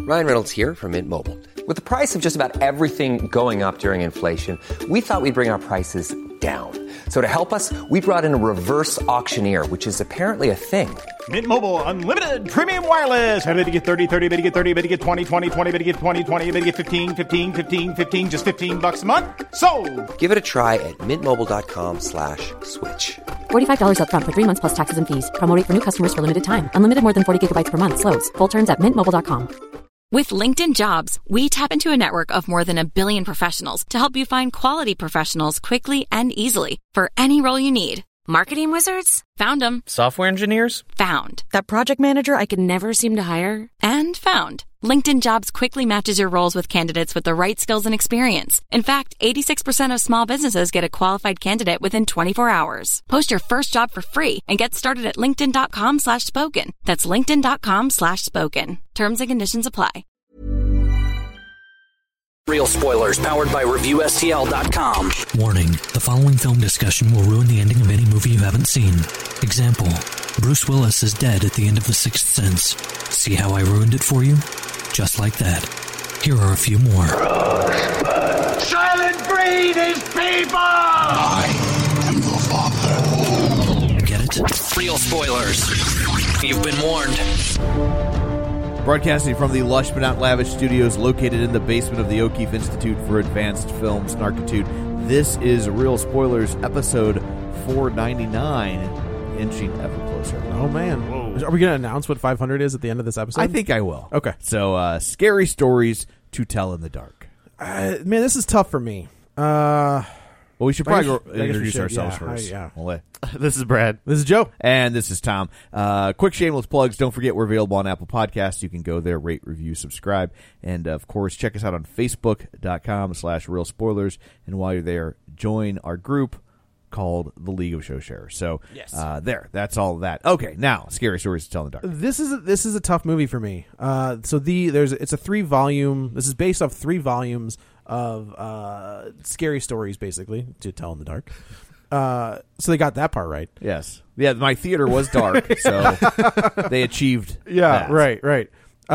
Ryan Reynolds here from Mint Mobile. With the price of just about everything going up during inflation, we thought we'd bring our prices down. So to help us, we brought in a reverse auctioneer, which is apparently a thing. Mint Mobile Unlimited Premium Wireless. How to get 30, 30, bit to get 30, bit to get 20, 20, 20, bit to get 20, 20, bit to get 15, 15, 15, 15, just $15 a month? Sold! Give it a try at mintmobile.com/switch. $45 up front for 3 months plus taxes and fees. Promo rate for new customers for limited time. Unlimited more than 40 gigabytes per month. Slows full terms at mintmobile.com. With LinkedIn Jobs, we tap into a network of more than 1 billion professionals to help you find quality professionals quickly and easily for any role you need. Marketing wizards? Found them. Software engineers? Found. That project manager I could never seem to hire? And found. LinkedIn Jobs quickly matches your roles with candidates with the right skills and experience. In fact, 86% of small businesses get a qualified candidate within 24 hours. Post your first job for free and get started at linkedin.com/spoken. That's linkedin.com/spoken. Terms and conditions apply. Real spoilers powered by ReviewSTL.com. Warning, the following film discussion will ruin the ending of any movie you haven't seen. Example, Bruce Willis is dead at the end of The Sixth Sense. See how I ruined it for you? Just like that. Here are a few more. Silent breed is people! I am your father. Get it? Real spoilers. You've been warned. Broadcasting from the lush but not lavish studios located in the basement of the O'Keefe Institute for Advanced Films, Narkitude. This is Real Spoilers, episode 499, inching ever closer. Oh, man. Whoa. Are we going to announce what 500 is at the end of this episode? I think I will. Okay. So, scary stories to tell in the dark. Man, this is tough for me. Well, we should probably introduce ourselves yeah, first. Yeah. This is Brad. This is Joe. And this is Tom. Quick shameless plugs. Don't forget we're available on Apple Podcasts. You can go there, rate, review, subscribe. And, of course, check us out on Facebook.com/Real Spoilers. And while you're there, join our group called the League of Show Sharers. So, yes. There. That's all of that. Okay, now, scary stories to tell in the dark. This is a tough movie for me. It's a 3-volume. This is based off 3 volumes of scary stories, basically, to tell in the dark. So they got that part right. Yes. Yeah, my theater was dark, so they achieved that. Right.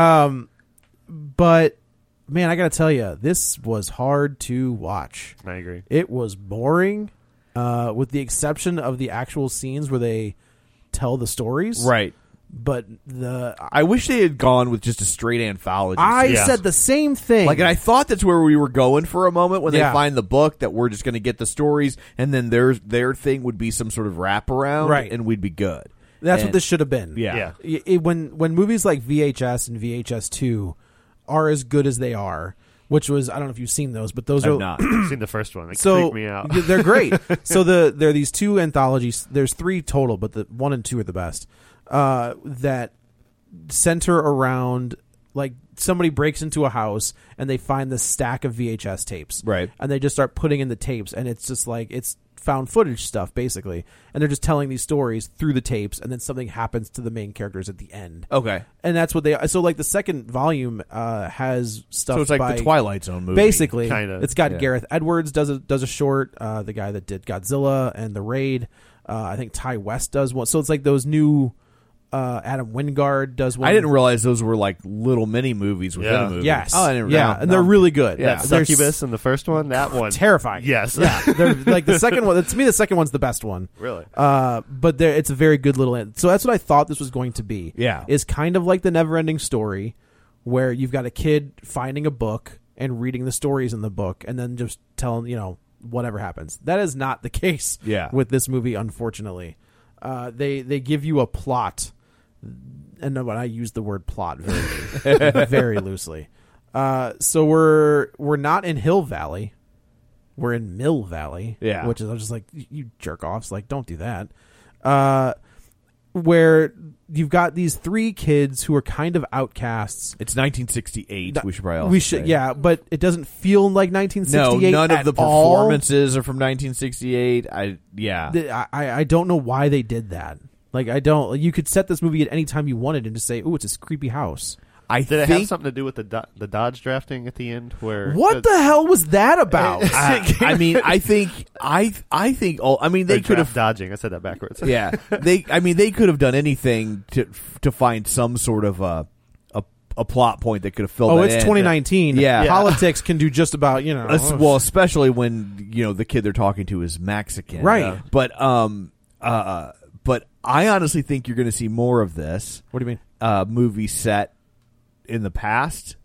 But, man, I got to tell you, this was hard to watch. I agree. It was boring, with the exception of the actual scenes where they tell the stories. Right. But I wish they had gone with just a straight anthology. I said the same thing. And I thought that's where we were going for a moment when they find the book, that we're just going to get the stories, and then their thing would be some sort of wraparound, right, and we'd be good. That's what this should have been. Yeah. When movies like VHS and VHS2 are as good as they are, which was, I don't know if you've seen those, but those I've are not. I've seen the first one. It freaked me out. They're great. So there are these 2 anthologies. There's 3 total, but the 1 and 2 are the best. That center around, like, somebody breaks into a house and they find this stack of VHS tapes, right? And they just start putting in the tapes, and it's just like it's found footage stuff basically, and they're just telling these stories through the tapes, and then something happens to the main characters at the end. Okay, and that's what they. So like the second volume has stuff. So it's like by, the Twilight Zone movie, basically. Kind of. It's got Gareth Edwards does a short. The guy that did Godzilla and The Raid. I think Ty West does one. So it's like those new. Adam Wingard does one. I didn't realize those were like little mini movies within a movie. Yes. Oh, I didn't. And they're really good. Yeah, Succubus in the first one. That one terrifying. Yes. Yeah. They're like the second one. To me, the second one's the best one. Really. But it's a very good little. So that's what I thought this was going to be. Yeah. Is kind of like the Never-Ending Story, where you've got a kid finding a book and reading the stories in the book, and then just telling whatever happens. That is not the case. With this movie, unfortunately, they give you a plot. And no, but I use the word plot very, very loosely. So we're not in Hill Valley, we're in Mill Valley. Yeah, which is I'm just like, you jerk offs, like don't do that. Where you've got these 3 kids who are kind of outcasts. It's 1968. We should probably say. Yeah, but it doesn't feel like 1968. No, none of the all. performances are from 1968. I don't know why they did that. Like, I don't. You could set this movie at any time you wanted and just say, "Ooh, it's this creepy house." Did it have something to do with the Dodge drafting at the end? Where what the hell was that about? I mean, I think. Oh, I mean, they could have dodging. I said that backwards. Yeah, they could have done anything to find some sort of a a plot point that could have filled. Oh, that it's in. 2019. Yeah. Politics can do just about Well, especially when the kid they're talking to is Mexican, right? But I honestly think you're going to see more of this. What do you mean? Movie set in the past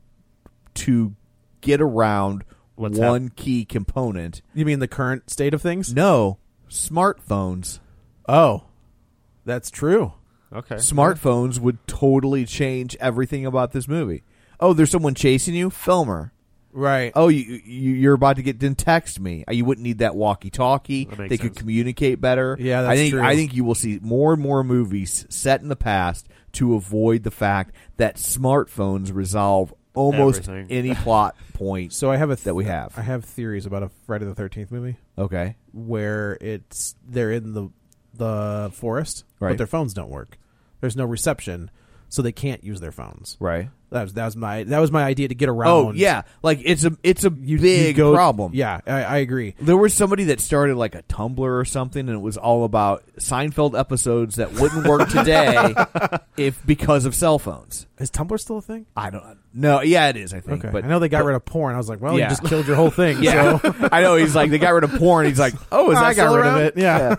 to get around one key component. You mean the current state of things? No, smartphones. Oh, that's true. Okay. Smartphones would totally change everything about this movie. Oh, there's someone chasing you? Film her. Right. Oh, you're about to then text me. You wouldn't need that walkie-talkie. They could communicate better. Yeah, that's true. I think you will see more and more movies set in the past to avoid the fact that smartphones resolve almost any plot point. So I have that we have. I have theories about a Friday the 13th movie. Okay. Where they're in the forest, right, but their phones don't work. There's no reception, so they can't use their phones. Right. That was my idea to get around. Oh yeah, like it's a big problem. Yeah, I agree. There was somebody that started like a Tumblr or something, and it was all about Seinfeld episodes that wouldn't work today because of cell phones. Is Tumblr still a thing? I don't know. Yeah, it is. I think. Okay. But I know they got rid of porn. I was like, well, yeah. you just killed your whole thing. Yeah, so. I know. He's like, they got rid of porn. He's like, oh, is that I got still rid around? of it. Yeah.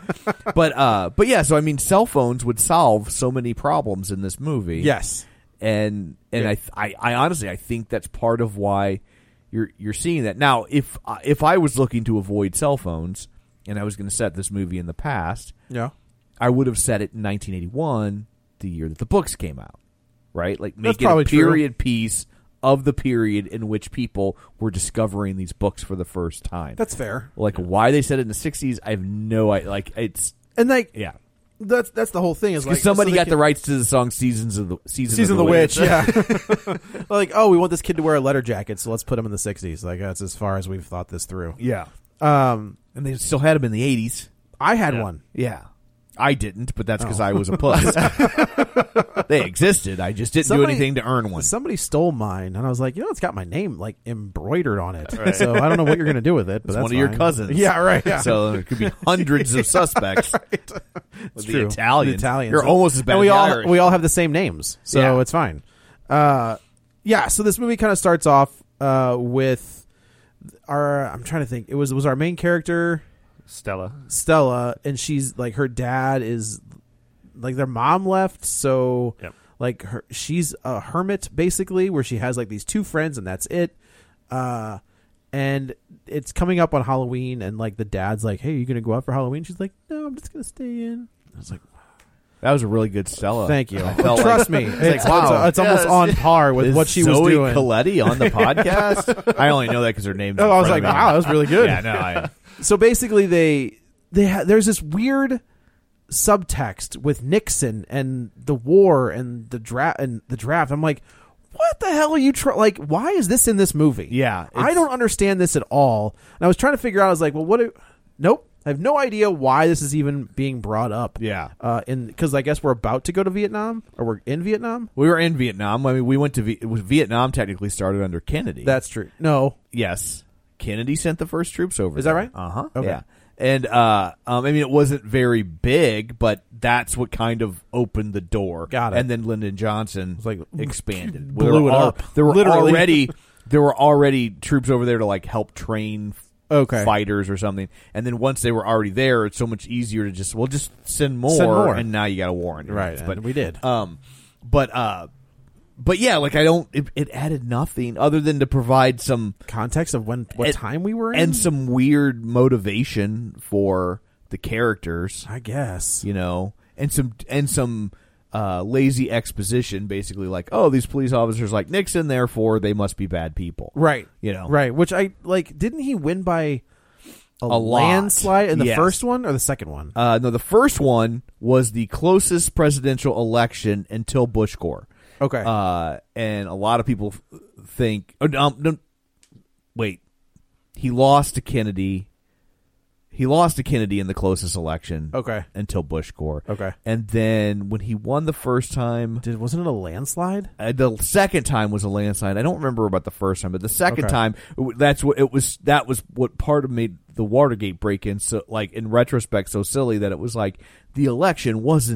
But yeah. So I mean, cell phones would solve so many problems in this movie. Yes. And yeah. I honestly I think that's part of why you're seeing that now. If I was looking to avoid cell phones and I was going to set this movie in the past, yeah, I would have set it in 1981, the year that the books came out, right? Like make that's it a period true. piece of the period in which people were discovering these books for the first time. That's fair. Like why they said it in the 60s, I have no idea. Like it's yeah. That's the whole thing. Is like somebody got the rights to the song "Season of the Witch." Yeah, like we want this kid to wear a letter jacket, so let's put him in the '60s. Like that's as far as we've thought this through. Yeah, and they still had him in the '80s. I had one. Yeah, I didn't, but that's because I was a puss. They existed. I just didn't do anything to earn one. Somebody stole mine, and I was like, it's got my name like embroidered on it. Right. So I don't know what you're going to do with it. But it's that's one of your cousins. Yeah, right. Yeah. So there could be hundreds of suspects. Right. It's true. The Italians. You're almost as bad and as the Irish. We all have the same names, so it's fine. Yeah. So this movie kind of starts off with I'm trying to think. It was our main character. Stella, and she's like her dad is like their mom left, so like she's a hermit basically, where she has like these two friends and that's it. And it's coming up on Halloween, and like the dad's like, "Hey, are you gonna go out for Halloween?" She's like, "No, I'm just gonna stay in." I was like, that was a really good Stella. Thank you. like, Trust me, it's wow, it's almost on par with what she was Zoe doing. Coletti on the podcast. I only know that because her name's. Oh, I was like, wow, that was really good. Yeah, no. So basically, there's this weird subtext with Nixon and the war and the draft. I'm like, what the hell are you like? Why is this in this movie? Yeah, I don't understand this at all. And I was trying to figure out. I was like, well, nope. I have no idea why this is even being brought up. Yeah, because I guess we're about to go to Vietnam, or we're in Vietnam. We were in Vietnam. I mean, we went to Vietnam. Technically started under Kennedy. That's true. No. Yes. Kennedy sent the first troops over. Is that right? Uh-huh. Okay. Yeah. And I mean, it wasn't very big, but that's what kind of opened the door. Got it. And then Lyndon Johnson expanded. Blew it up. There were Literally. already troops over there to like help train fighters or something. And then once they were already there, it's so much easier to just send more. And now you got a war on your hands. But we did. But yeah, like it added nothing other than to provide some context of what time we were in, and some weird motivation for the characters, I guess. And some lazy exposition, basically like, oh, these police officers like Nixon, therefore they must be bad people, right? Right. Which I like. Didn't he win by a lot. landslide in the Yes. first one or the second one? No, the first one was the closest presidential election until Bush Gore. Okay. And a lot of people think... wait. He lost to Kennedy. He lost to Kennedy in the closest election. Okay. Until Bush Gore. Okay. And then when he won the first time... Wasn't it a landslide? The second time was a landslide. I don't remember about the first time, but the second time, that was what part of made the Watergate break-in, so, like, in retrospect, so silly that it was like, the election wasn't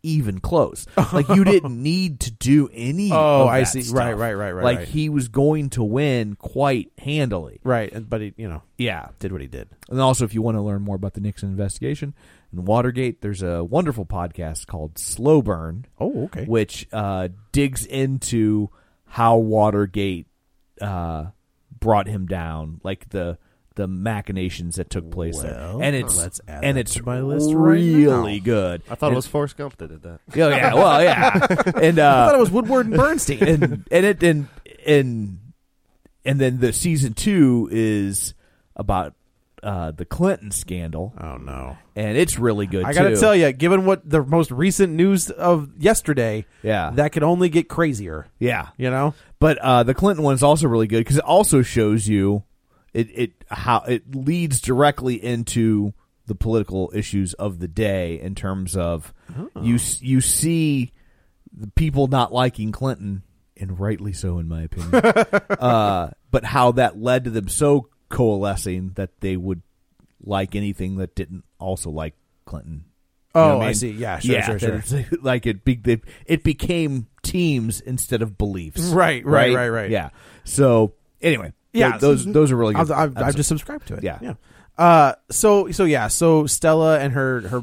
even close. Like, you didn't need to do any of that I see. stuff. Right. Like, he was going to win quite handily. Right, but he, did what he did. And also, if you want to learn more about the Nixon investigation and Watergate, there's a wonderful podcast called Slow Burn. Oh, okay. Which digs into how Watergate brought him down, like the machinations that took place there. And let's add and that it's to my list really right now. good. I thought it was Forrest Gump that did that. Oh yeah, well yeah, and I thought it was Woodward and Bernstein. and then the season 2 is about the Clinton scandal. Oh no, and it's really good. I gotta tell you, given what the most recent news of yesterday, that could only get crazier. Yeah, But the Clinton one is also really good because it also shows you how it leads directly into the political issues of the day in terms of you see the people not liking Clinton, and rightly so in my opinion, but how that led to them so coalescing that they would like anything that didn't also like Clinton. I see. Yeah, sure. Like it became teams instead of beliefs. Right. Yeah. So anyway. Yeah, those are really good. I've just subscribed to it. Yeah. So Stella and her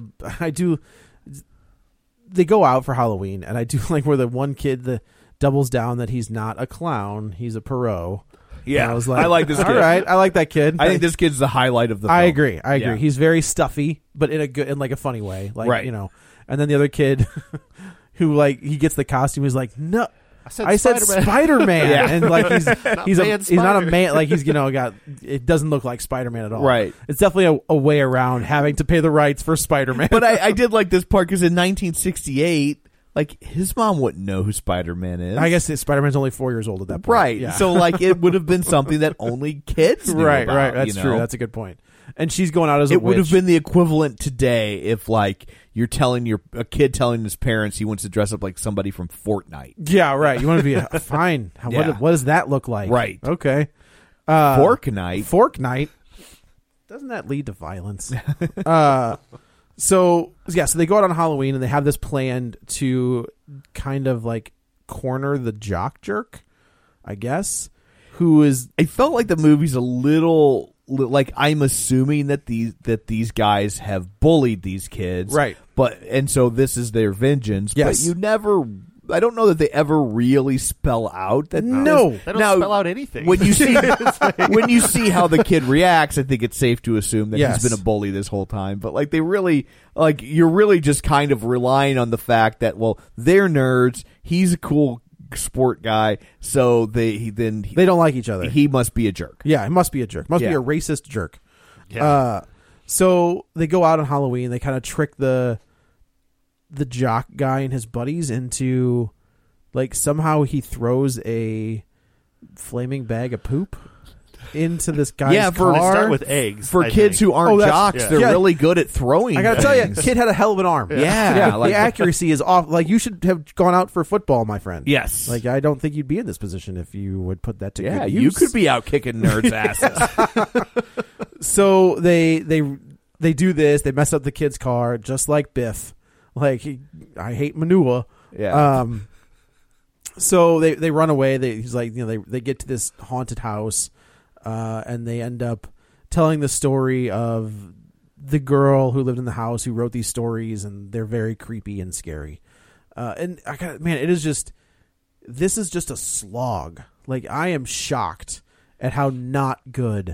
they go out for Halloween, and I do like where the one kid doubles down that he's not a clown, he's a Perot. Yeah, and I was like, I like this kid. All right, I like that kid. I think this kid's the highlight of the film. I agree. Yeah. He's very stuffy, but in like a funny way, like right. And then the other kid who he gets the costume is like, no. I said Spider-Man, yeah. And like he's not a man, like he's got it doesn't look like Spider-Man at all. Right. It's definitely a way around having to pay the rights for Spider-Man. But I did like this part because in 1968, like his mom wouldn't know who Spider-Man is. I guess Spider-Man's only 4 years old at that point. Right. Yeah. So like it would have been something that only kids knew right. about, Right. That's true. That's a good point. And she's going out as a witch. It would have been the equivalent today if like you're telling a kid telling his parents he wants to dress up like somebody from Fortnite. Yeah, right. You want to be fine. What does that look like? Right. Okay. Fortnite. Doesn't that lead to violence? So they go out on Halloween and they have this planned to kind of like corner the jock jerk, I guess, who is. I felt like the movie's a little. Like I'm assuming that these guys have bullied these kids, right? And so this is their vengeance. Yes. But you never. I don't know that they ever really spell out that. No, they don't spell out anything. When you see how the kid reacts, I think it's safe to assume that he's been a bully this whole time. But like they really you're really just kind of relying on the fact that they're nerds. He's a cool sport guy, so they don't like each other. He must be a jerk. Yeah, he must be a jerk. Must be a racist jerk. Yeah. So they go out on Halloween. They kind of trick the jock guy and his buddies into like somehow he throws a flaming bag of poop into this guy's car. They start with eggs. For kids who aren't jocks, they're really good at throwing. I gotta tell you, kid had a hell of an arm. Yeah. Like, the accuracy is off. Like you should have gone out for football, my friend. Yes. Like I don't think you'd be in this position if you would put that to good use. You could be out kicking nerds' asses. So they do this. They mess up the kid's car, just like Biff. Like I hate Manua. Yeah. So they run away. He's like, they get to this haunted house. And they end up telling the story of the girl who lived in the house who wrote these stories, and they're very creepy and scary. And this is just a slog. Like I am shocked at how not good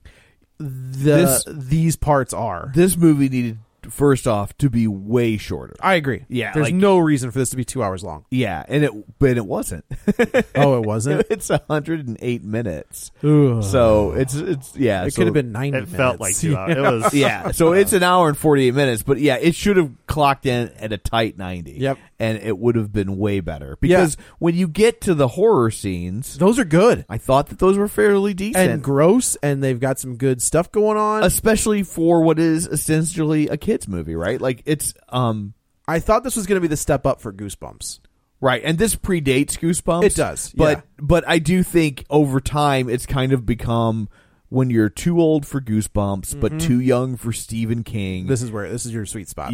these parts are. This movie needed, first off, to be way shorter. I agree. Yeah, there's no reason for this to be 2 hours long. Yeah, but it wasn't. Oh, it wasn't. It's 108 minutes. Ugh. So it's yeah. It could have been 90 minutes. It felt like 2 hours. It was yeah. So it's an hour and 48 minutes. But yeah, it should have clocked in at a tight 90. Yep. And it would have been way better because when you get to the horror scenes, those are good. I thought that those were fairly decent and gross, and they've got some good stuff going on, especially for what is essentially a kids movie, right? Like it's I thought this was going to be the step up for Goosebumps. Right, and this predates Goosebumps. It does, but I do think over time it's kind of become when you're too old for Goosebumps but too young for Stephen King. This is your sweet spot.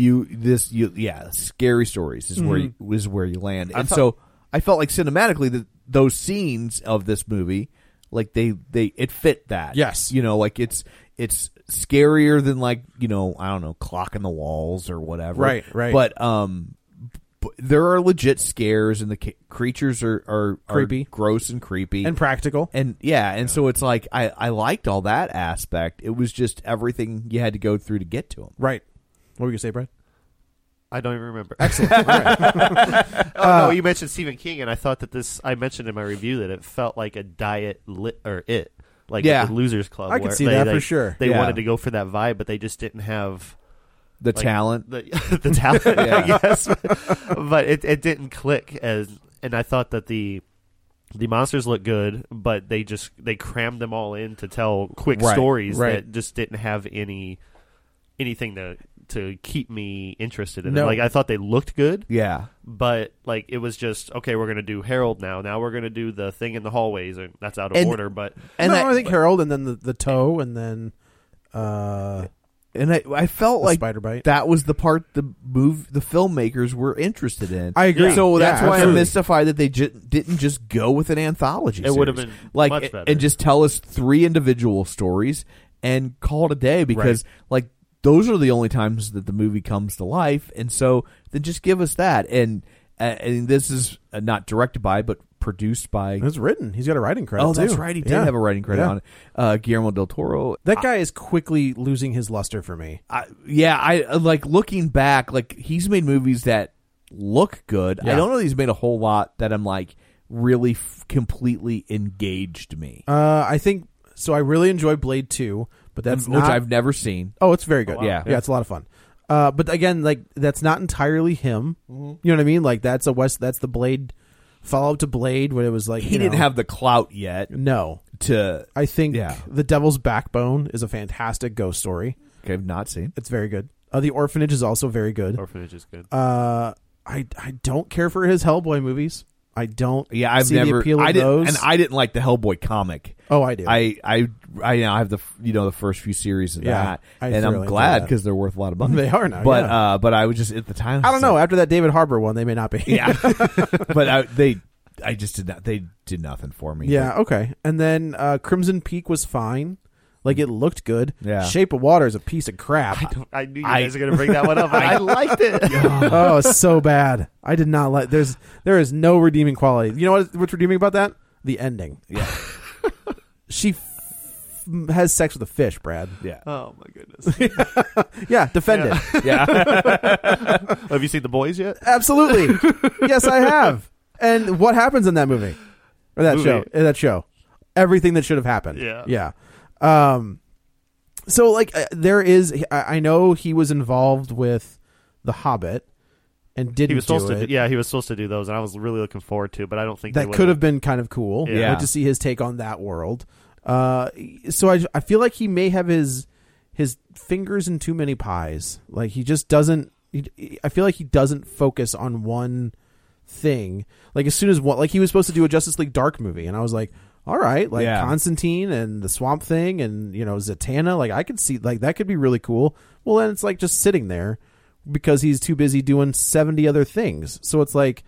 Scary stories is where you land. And so I felt like cinematically that those scenes of this movie, like it fit that. Yes. Like it's scarier than like, I don't know, Clock in the Walls or whatever. Right. But there are legit scares, and the creatures are creepy, gross and creepy, and practical. And so it's like I liked all that aspect. It was just everything you had to go through to get to them. Right. What were you gonna say, Brad? I don't even remember. Excellent. All right. No, you mentioned Stephen King, and I thought that I mentioned in my review that it felt like a diet like the Losers Club. I could see that for sure. They wanted to go for that vibe, but they just didn't have the talent. The talent, I guess. But it didn't click and I thought that the monsters looked good, but they crammed them all in to tell quick stories that just didn't have anything to keep me interested in it. Like, I thought they looked good. Yeah. But like it was just, okay, we're gonna do Harold now. Now we're gonna do the thing in the hallways, and that's out of order. But I think Harold, and then the toe, and then and I felt like spider bite. That was the part the filmmakers were interested in. I agree. So that's why I'm mystified that they didn't just go with an anthology. It would have been like much better. and just tell us 3 individual stories and call it a day, because like those are the only times that the movie comes to life, and so then just give us that. And this is not directed by, but produced by. It's written. He's got a writing credit. Oh, that's right. He did have a writing credit on it. Guillermo del Toro. That guy is quickly losing his luster for me. I like looking back. Like, he's made movies that look good. I don't know that he's made a whole lot that I'm like really completely engaged me. I think so. I really enjoy Blade 2, but that's which I've never seen. Oh, it's very good. Oh, wow. Yeah, it's a lot of fun. But again, like, that's not entirely him. Mm-hmm. You know what I mean? Like, that's the Blade follow up to Blade, when it was like he didn't have the clout yet. No, I think The Devil's Backbone is a fantastic ghost story. Okay, I've not seen. It's very good. The Orphanage is also very good. Orphanage is good. I don't care for his Hellboy movies. I don't. Yeah, I've see never. The appeal of I didn't, those. and I didn't like the Hellboy comic. Oh, I do. I now have the first few series of that, and I'm glad because they're worth a lot of money. They are now, but I was just at the time. I don't know. After that David Harbour one, they may not be. Yeah, but I just did not. They did nothing for me. Yeah. Okay. And then Crimson Peak was fine. Like, it looked good. Yeah. Shape of Water is a piece of crap. I knew you guys were going to bring that one up. I liked it. Oh, it's so bad. I did not like. There is no redeeming quality. You know what's redeeming about that? The ending. Yeah. She has sex with a fish, Brad. Yeah. Oh my goodness. Yeah. Defend it. Yeah. Have you seen The Boys yet? Absolutely. Yes, I have. And what happens in that movie or that show? In that show, everything that should have happened. Yeah. Yeah. So like there is, I know he was involved with The Hobbit and didn't he was supposed do to it. Yeah, he was supposed to do those, and I was really looking forward to, but I don't think that could have been kind of cool. Yeah. Like, to see his take on that world. So I feel like he may have his fingers in too many pies. Like, he just doesn't. I feel like he doesn't focus on one thing. Like, as soon as like he was supposed to do a Justice League Dark movie, and I was like, all right, like Constantine and the Swamp Thing and Zatanna, like I could see like that could be really cool. Well, then it's like just sitting there because he's too busy doing 70 other things. So it's like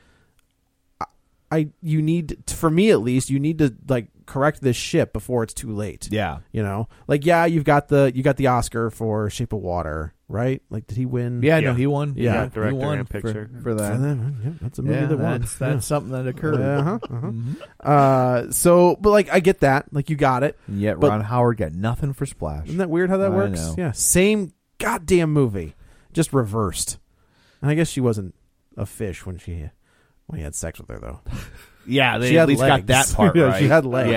you need, for me at least, you need to like correct this ship before it's too late. Yeah. Like, you got the Oscar for Shape of Water, right? Like, did he win? Yeah, no, he won. Yeah, director he won and picture for that. Yeah, that's a movie that won. That's something that occurred. So, but like, I get that. Like, you got it. And yet Ron Howard got nothing for Splash. Isn't that weird how that works? Know. Yeah, same goddamn movie, just reversed. And I guess she wasn't a fish when he had sex with her, though. Yeah, they at least got that part right. She had legs.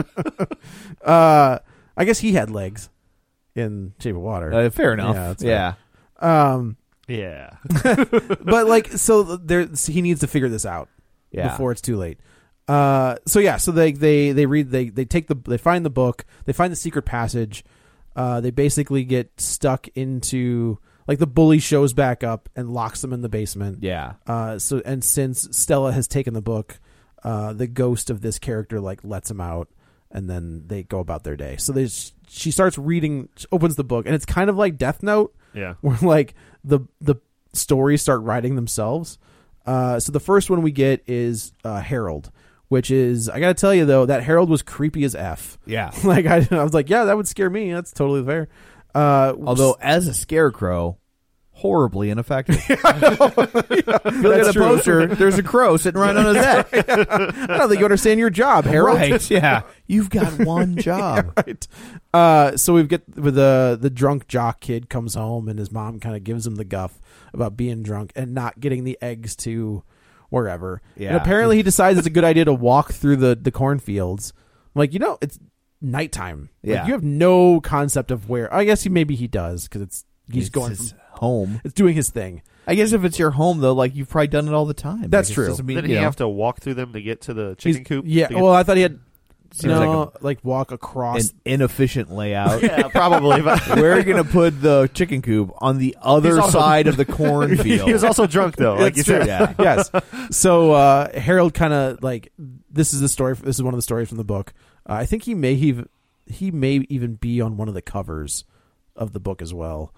Yeah. I guess he had legs in Shape of Water. Fair enough. Yeah. Yeah. But like, so he needs to figure this out before it's too late. So they read, they find the book, they find the secret passage. They basically get stuck into, like, the bully shows back up and locks them in the basement. Yeah. And since Stella has taken the book, the ghost of this character like lets him out. and then they go about their day. So she starts reading, opens the book, and it's kind of like Death Note, where like the stories start writing themselves. So the first one we get is Harold, which is, I got to tell you though, that Harold was creepy as F. Yeah, like I was like, yeah, that would scare me. That's totally fair. Although as a scarecrow, horribly ineffective. Look at the poster. There's a crow sitting right on his neck. I don't think you understand your job, Harold. Right? Yeah, you've got one job. Right. So we've got the drunk jock kid comes home, and his mom kind of gives him the guff about being drunk and not getting the eggs to wherever. Yeah. And apparently he decides it's a good idea to walk through the cornfields. Like, it's nighttime. Yeah. Like, you have no concept of where. I guess maybe he does because he's going his from home. It's doing his thing. I guess if it's your home though, like you've probably done it all the time. That's true. Did he have to walk through them to get to the chicken coop? Yeah. Well, I thought he had. Like walk across an inefficient layout. Yeah, probably. Where are you going to put the chicken coop? On the other side of the cornfield. He was also drunk though. Like you said. Yeah. Yes. So Harold kind of like, this is the story. This is one of the stories from the book. I think he may even be on one of the covers of the book as well.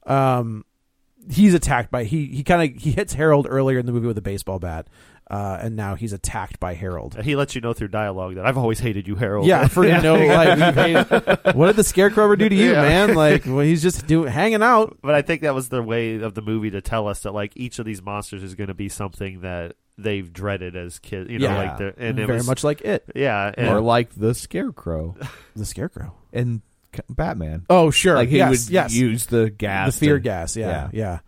He's attacked by he hits Harold earlier in the movie with a baseball bat. And now he's attacked by Harold. He lets you know through dialogue that I've always hated you, Harold. Yeah, what did the Scarecrow ever do to you, man? Like, well, he's just hanging out. But I think that was the way of the movie to tell us that like each of these monsters is going to be something that they've dreaded as kids. Like and it very was, much like it. Yeah, or like the Scarecrow, and Batman. Oh, sure. Like he would use the gas, the fear gas. Yeah.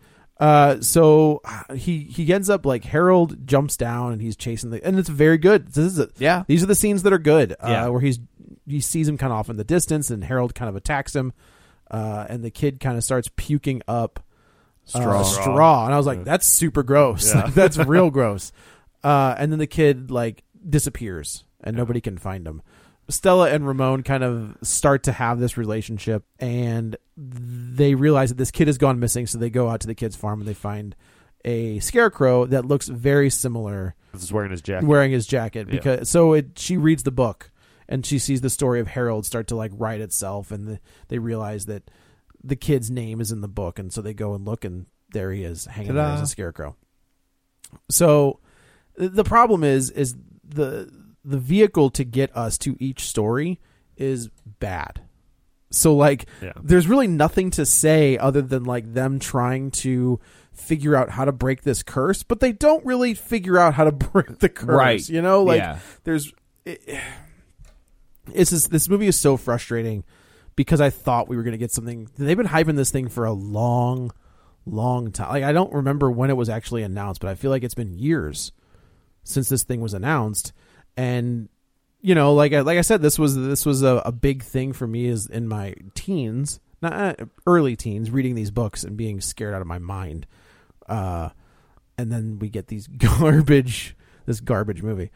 So he ends up like Harold jumps down and he's chasing and it's very good. These are the scenes that are good. Where he sees him kind of off in the distance and Harold kind of attacks him, and the kid kind of starts puking up straw. And I was like, that's super gross. Yeah. Like, that's real gross. And then the kid like disappears and nobody can find him. Stella and Ramon kind of start to have this relationship, and they realize that this kid has gone missing, so they go out to the kid's farm and they find a scarecrow that looks very similar. He's wearing his jacket. Because she reads the book and she sees the story of Harold start to like write itself, and they realize that the kid's name is in the book, and so they go and look, and there he is hanging there as a scarecrow. So the problem is the vehicle to get us to each story is bad. So like there's really nothing to say other than like them trying to figure out how to break this curse, but they don't really figure out how to break the curse. Right. This movie is so frustrating because I thought we were going to get something. They've been hyping this thing for a long time. Like I don't remember when it was actually announced, but I feel like it's been years since this thing was announced. And like I said, this was a big thing for me is in my teens, not early teens, reading these books and being scared out of my mind. And then we get this garbage movie.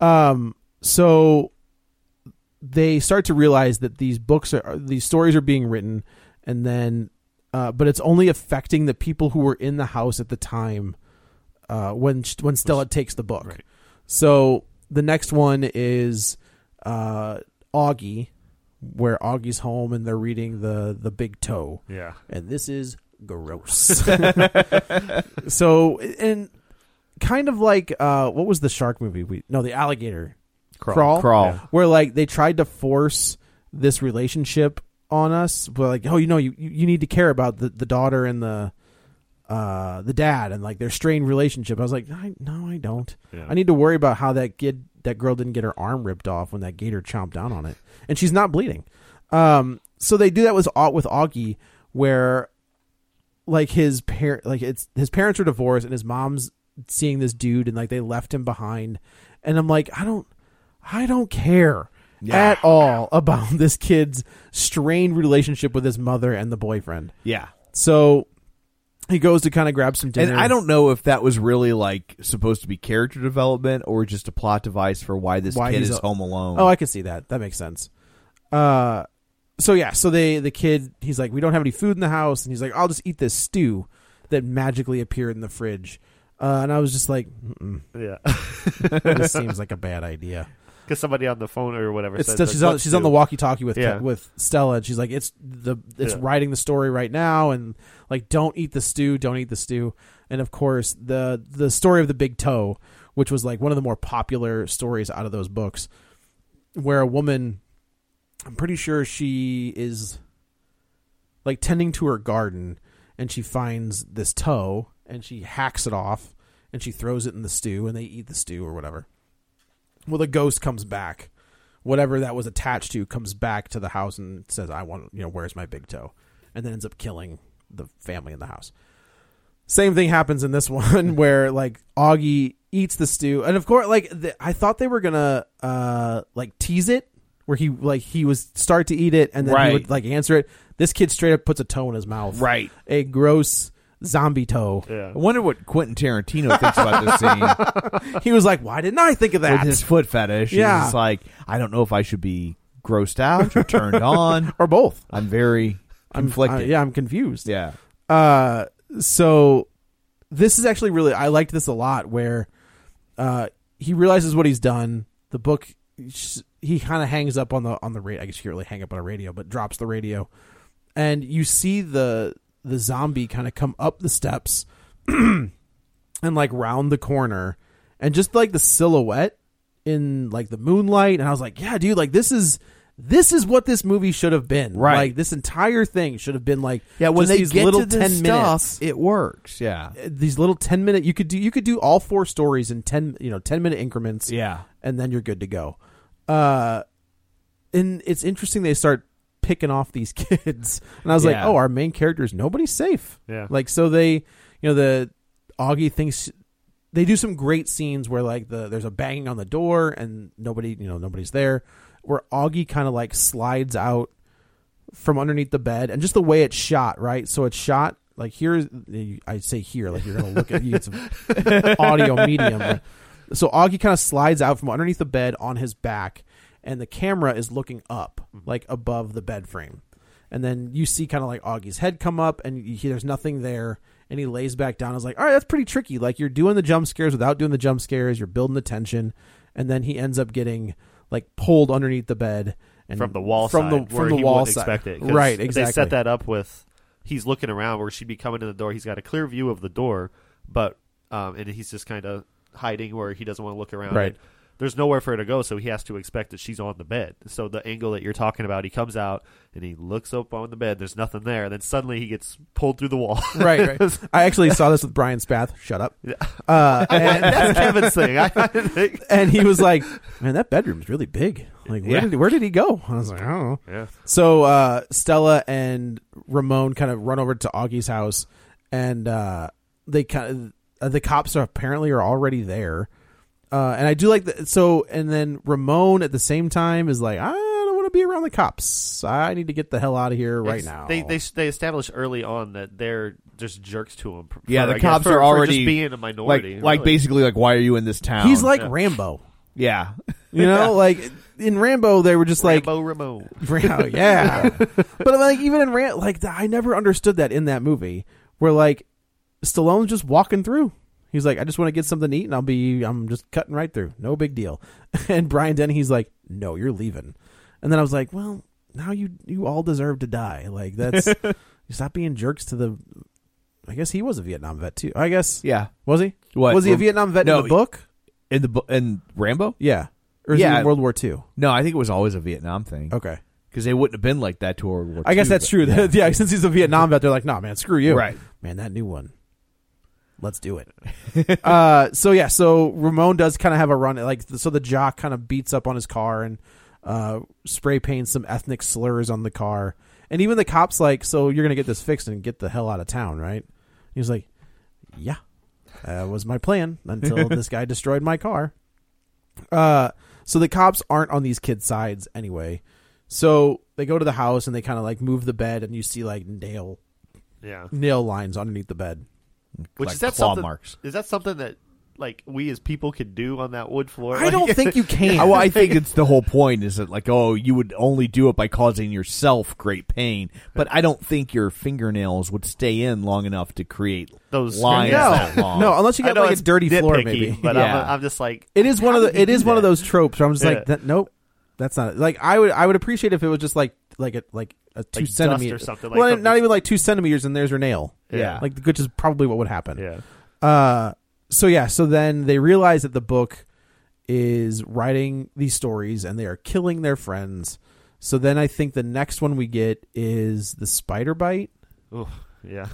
So they start to realize that these stories are being written, and then, but it's only affecting the people who were in the house at the time when Stella takes the book. Right. So the next one is Augie, where Augie's home and they're reading the Big Toe. Yeah. And this is gross. So, and kind of like, what was the shark movie? The Alligator Crawl. Yeah. Where like they tried to force this relationship on us. But like, you need to care about the daughter and the dad and like their strained relationship. I was like, no, I don't. Yeah. I need to worry about how that girl didn't get her arm ripped off when that gator chomped down on it, and she's not bleeding. So they do that with Augie, where like his parents are divorced and his mom's seeing this dude and like they left him behind, and I'm like, I don't care at all about this kid's strained relationship with his mother and the boyfriend. Yeah. So he goes to kind of grab some dinner. And I don't know if that was really like supposed to be character development or just a plot device for why this kid is home alone. Oh, I can see that. That makes sense. So the kid, he's like, we don't have any food in the house, and he's like, I'll just eat this stew that magically appeared in the fridge. And I was just like, yeah, this seems like a bad idea. because somebody on the phone or whatever. It's says she's on the walkie-talkie with Yeah. with Stella, and she's like, it's writing the story right now, and like, don't eat the stew, don't eat the stew. And of course, the story of the big toe, which was like one of the more popular stories out of those books, where a woman, I'm pretty sure she is like tending to her garden, and she finds this toe, and she hacks it off, and she throws it in the stew, and they eat the stew or whatever. Well, the ghost comes back. Whatever that was attached to comes back to the house and says, I want, where's my big toe? And then ends up killing the family in the house. Same thing happens in this one where like Augie eats the stew. And of course, like I thought they were going to like tease it, where he would start to eat it and then he would like answer it. This kid straight up puts a toe in his mouth. Right. A gross zombie toe. Yeah. I wonder what Quentin Tarantino thinks about this scene. He was like, why didn't I think of that? With his foot fetish. Yeah. He's like, I don't know if I should be grossed out or turned on. Or both. I'm very conflicted. I'm confused. Yeah. So this is actually really, I liked this a lot, where he realizes what he's done. The book, he kind of hangs up on the radio. I guess you can't really hang up on a radio, but drops the radio. And you see the zombie kind of come up the steps and like round the corner, and just like the silhouette in like the moonlight. And I was like, yeah, dude, like this is what this movie should have been. Right. Like this entire thing should have been like, when they these get little to this 10 minutes, stuff, it works. Yeah. These little 10-minute, you could do all 4 stories in 10-minute increments. Yeah. And then you're good to go. And it's interesting they start picking off these kids, and I was like, oh, our main characters, nobody's safe. Yeah. Like, so they, the Augie thinks they do some great scenes where like there's a banging on the door and nobody's there, where Augie kind of like slides out from underneath the bed, and just the way it's shot, right? So it's shot like I say here, like you're gonna look at it's an audio medium. Right? So Augie kind of slides out from underneath the bed on his back, and the camera is looking up, like above the bed frame. And then you see kind of like Augie's head come up, and there's nothing there, and he lays back down. I was like, all right, that's pretty tricky. Like, you're doing the jump scares without doing the jump scares. You're building the tension, and then he ends up getting like pulled underneath the bed and from the wall from side, the wall wouldn't side. Expect it, right? Exactly. They set that up with he's looking around where she'd be coming to the door. He's got a clear view of the door, but and he's just kind of hiding where he doesn't want to look around. Right. And there's nowhere for her to go, so he has to expect that she's on the bed. So the angle that you're talking about, he comes out and he looks up on the bed. There's nothing there. And then suddenly he gets pulled through the wall. Right. I actually saw this with Brian Spath. Shut up. And that's Kevin's thing. And he was like, man, that bedroom's really big. Like, where did he go? I was like, I don't know. Yeah. So Stella and Ramon kind of run over to Augie's house, and they kind of the cops are already there. And I do like that. So, and then Ramon at the same time is like, I don't want to be around the cops. I need to get the hell out of here right now. They establish early on that they're just jerks to him. The cops are already just being a minority. Like basically, like, why are you in this town? He's like Rambo. Yeah. Like in Rambo, they were just like Ramon. Yeah. But like even in I never understood that in that movie, where like Stallone's just walking through. He's like, I just want to get something to eat, and I'm just cutting right through. No big deal. And Brian Denny, he's like, no, you're leaving. And then I was like, well, now you all deserve to die. Like, that's, you stop being jerks to the, I guess he was a Vietnam vet too. I guess. Yeah. Was he? What? Was he a Vietnam vet in the book? In Rambo? Yeah. Or is he in World War II? No, I think it was always a Vietnam thing. Okay. Because they wouldn't have been like that to World War II. I guess that's true. Yeah, since he's a Vietnam vet, they're like, nah, man, screw you. Right. Man, that new one. Let's do it. So Ramon does kind of have a run. Like, so the jock kind of beats up on his car and spray paints some ethnic slurs on the car. And even the cop's like, so you're going to get this fixed and get the hell out of town, right? He's like, yeah, that was my plan until this guy destroyed my car. So the cops aren't on these kids' sides anyway. So they go to the house and they kind of like move the bed, and you see like nail lines underneath the bed. Which like is that claw something? Marks. Is that something that like we as people could do on that wood floor. I don't think you can. Well, I think it's the whole point is that like, oh, you would only do it by causing yourself great pain, but I don't think your fingernails would stay in long enough to create those lines that long. No, unless you get like a dirty floor, maybe. But I'm just like, it is one of the. It is one of those tropes where I'm just like, nope, that's not it. Like I would appreciate if it was just like a 2 centimeter or something. Well, not even like 2 centimeters, and there's her nail. Yeah, like which is probably what would happen. Yeah. So then they realize that the book is writing these stories, and they are killing their friends. So then I think the next one we get is the spider bite. Ooh, yeah.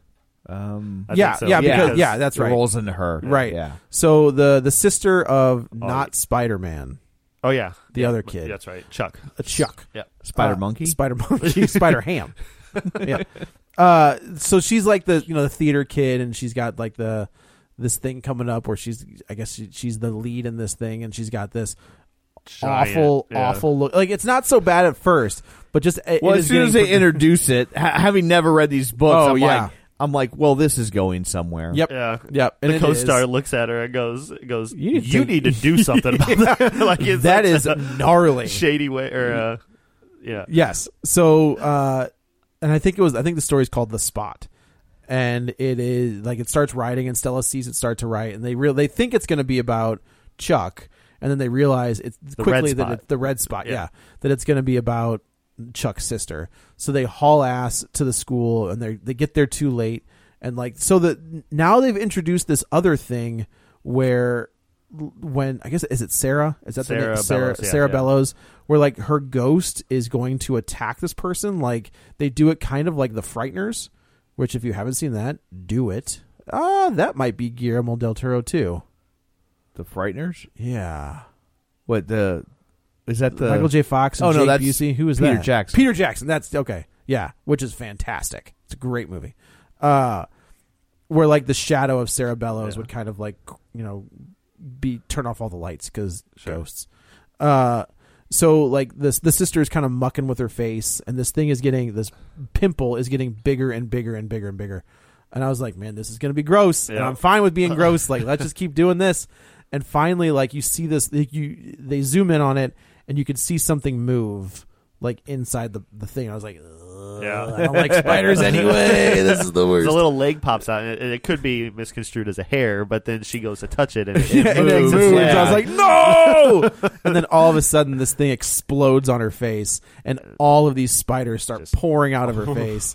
Because that's right. It rolls into her, right? Yeah. So the sister of not Spider-Man. Oh yeah, the other kid. That's right, Chuck. Chuck. Yeah, Spider Monkey, Spider Ham. Yeah. So she's like the theater kid, and she's got like this thing coming up where she's the lead in this thing, and she's got this awful look. Like it's not so bad at first, but just as soon as they introduce it, having never read these books, I'm like, well, this is going somewhere. Yep. Yeah. Yep. And the co-star looks at her and goes, you need to do something about that. Like it's that like is gnarly, shady way, or yeah. Yes. So, and I think the story is called The Spot, and it is like it starts writing, and Stella sees it start to write, and they think it's going to be about Chuck, and then they realize it's quickly that it's the red spot. Yeah. That it's going to be about Chuck's sister. So they haul ass to the school, and they get there too late, and like so that now they've introduced this other thing where when is it Sarah? Is that Sarah the name? Bellows, Sarah Bellows, where like her ghost is going to attack this person. Like they do it kind of like The Frighteners, which if you haven't seen that, do it. That might be Guillermo del Toro too. The Frighteners? Yeah. What is that the Michael J. Fox and Jake that's Busey? Who is Peter that? Jackson. Peter Jackson. That's okay. Yeah, which is fantastic. It's a great movie. Where like the shadow of Sarah Bellows would kind of like turn off all the lights because ghosts. So like the sister is kind of mucking with her face, and this pimple is getting bigger and bigger and bigger and bigger. And I was like, man, this is going to be gross. And I'm fine with being gross. Like, let's just keep doing this. And finally, like you see this, they zoom in on it, and you can see something move like inside the thing. I was like, I don't like spiders anyway. This is the worst. A little leg pops out, and it could be misconstrued as a hair, but then she goes to touch it, and it moves. I was like, no! And then all of a sudden, this thing explodes on her face, and all of these spiders start pouring out of her face.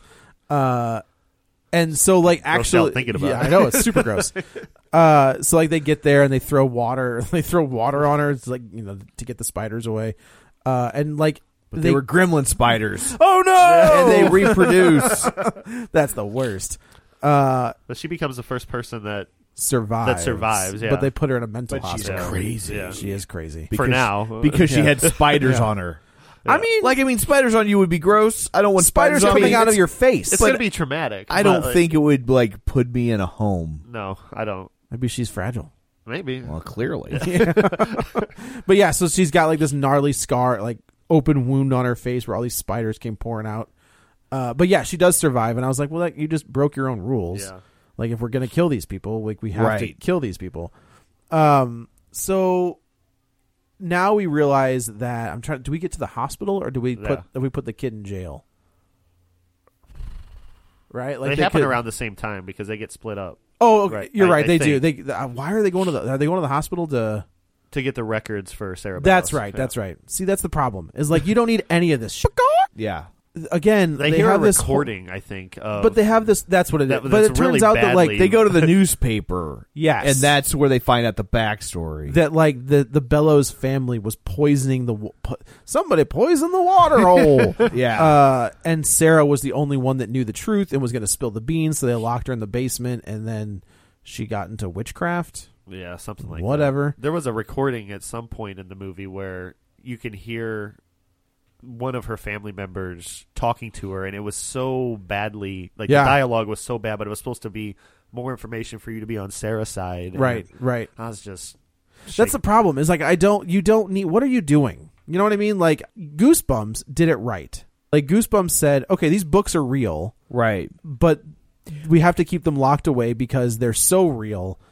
And so, like, actually, thinking about it. I know it's super gross. So, like, they get there and they throw water. They throw water on her, it's like to get the spiders away. And like, but they were gremlin spiders. Oh no! And they reproduce. That's the worst. But she becomes the first person that survives. Yeah. But they put her in a mental hospital. She's crazy. Yeah. She is crazy for now because she had spiders on her. Yeah. I mean, spiders on you would be gross. I don't want spiders coming out of your face. It's going to be traumatic. I don't think it would like put me in a home. No, I don't. Maybe she's fragile. Maybe. Well, clearly. But yeah, so she's got like this gnarly scar, like open wound on her face where all these spiders came pouring out. But yeah, she does survive, and I was like, well, like, you just broke your own rules. Yeah. Like if we're going to kill these people, like we have to kill these people. So now we realize that do we get to the hospital, or do we put the kid in jail? Right? Like they happen around the same time because they get split up. Oh, okay. You're right. They do. Why are they going to are they going to the hospital to get the records for Sarah Bellows? That's right. Yeah. That's right. See, that's the problem. Is like you don't need any of this shit. Yeah. Again, they have a this recording, I think. But they have this. That's what it is. But it turns out that like they go to the newspaper, yes, and that's where they find out the backstory. That like the Bellows family was poisoning somebody poisoned the water hole. Yeah, and Sarah was the only one that knew the truth and was going to spill the beans, so they locked her in the basement, and then she got into witchcraft. Yeah, something like whatever. That. There was a recording at some point in the movie where you can hear one of her family members talking to her, and it was so badly, like the dialogue was so bad, but it was supposed to be more information for you to be on Sarah's side. Right. I was just that's the problem. Is like you don't need. What are you doing? You know what I mean? Like Goosebumps did it right. Like Goosebumps said, okay, these books are real, right, but we have to keep them locked away because they're so real.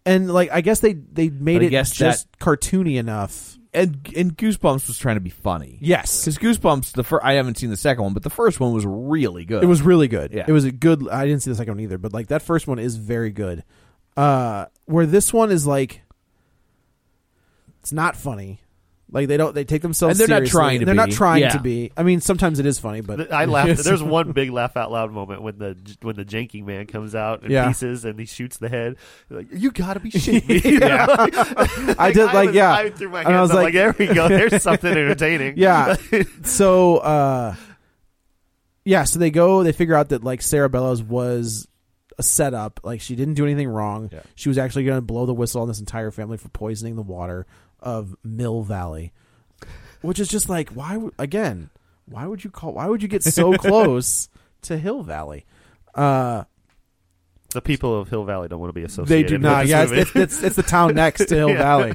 And like I guess they made it just cartoony enough. And Goosebumps was trying to be funny. Yes, because Goosebumps, I haven't seen the second one, but the first one was really good. It was really good. Yeah. It was a good. I didn't see the second one either, but like that first one is very good. Where this one is like, it's not funny. Like they take themselves and they're seriously. not trying to they're be. not trying to be. I mean, sometimes it is funny, but I laughed. There's one big laugh out loud moment when the janky man comes out in pieces and he shoots the head. Like, you gotta be shitting me. I did I threw my hands I was up like, there we go. There's something entertaining. Yeah. So so they figure out that like Sarah Bellows was a setup. Like she didn't do anything wrong. Yeah. She was actually going to blow the whistle on this entire family for poisoning the water of Mill Valley, which is just like, why would you get so close to Hill Valley? The people of Hill Valley don't want to be associated. They do not. Yeah, it's the town next to Hill Valley.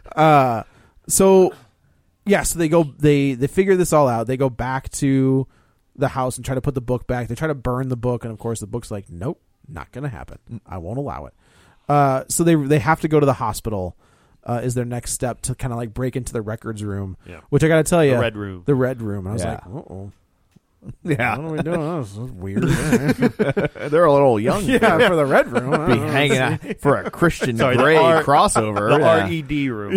So they figure this all out. They go back to the house and try to put the book back. They try to burn the book, and of course the book's like, nope, not going to happen. I won't allow it. So they have to go to the hospital. Is their next step to kind of like break into the records room, which I got to tell you, the red room. I was like, uh-oh. Yeah. What are we doing? Oh, this is weird. They're a little young for the red room. Be hanging out for a Christian Grey crossover. The RED room.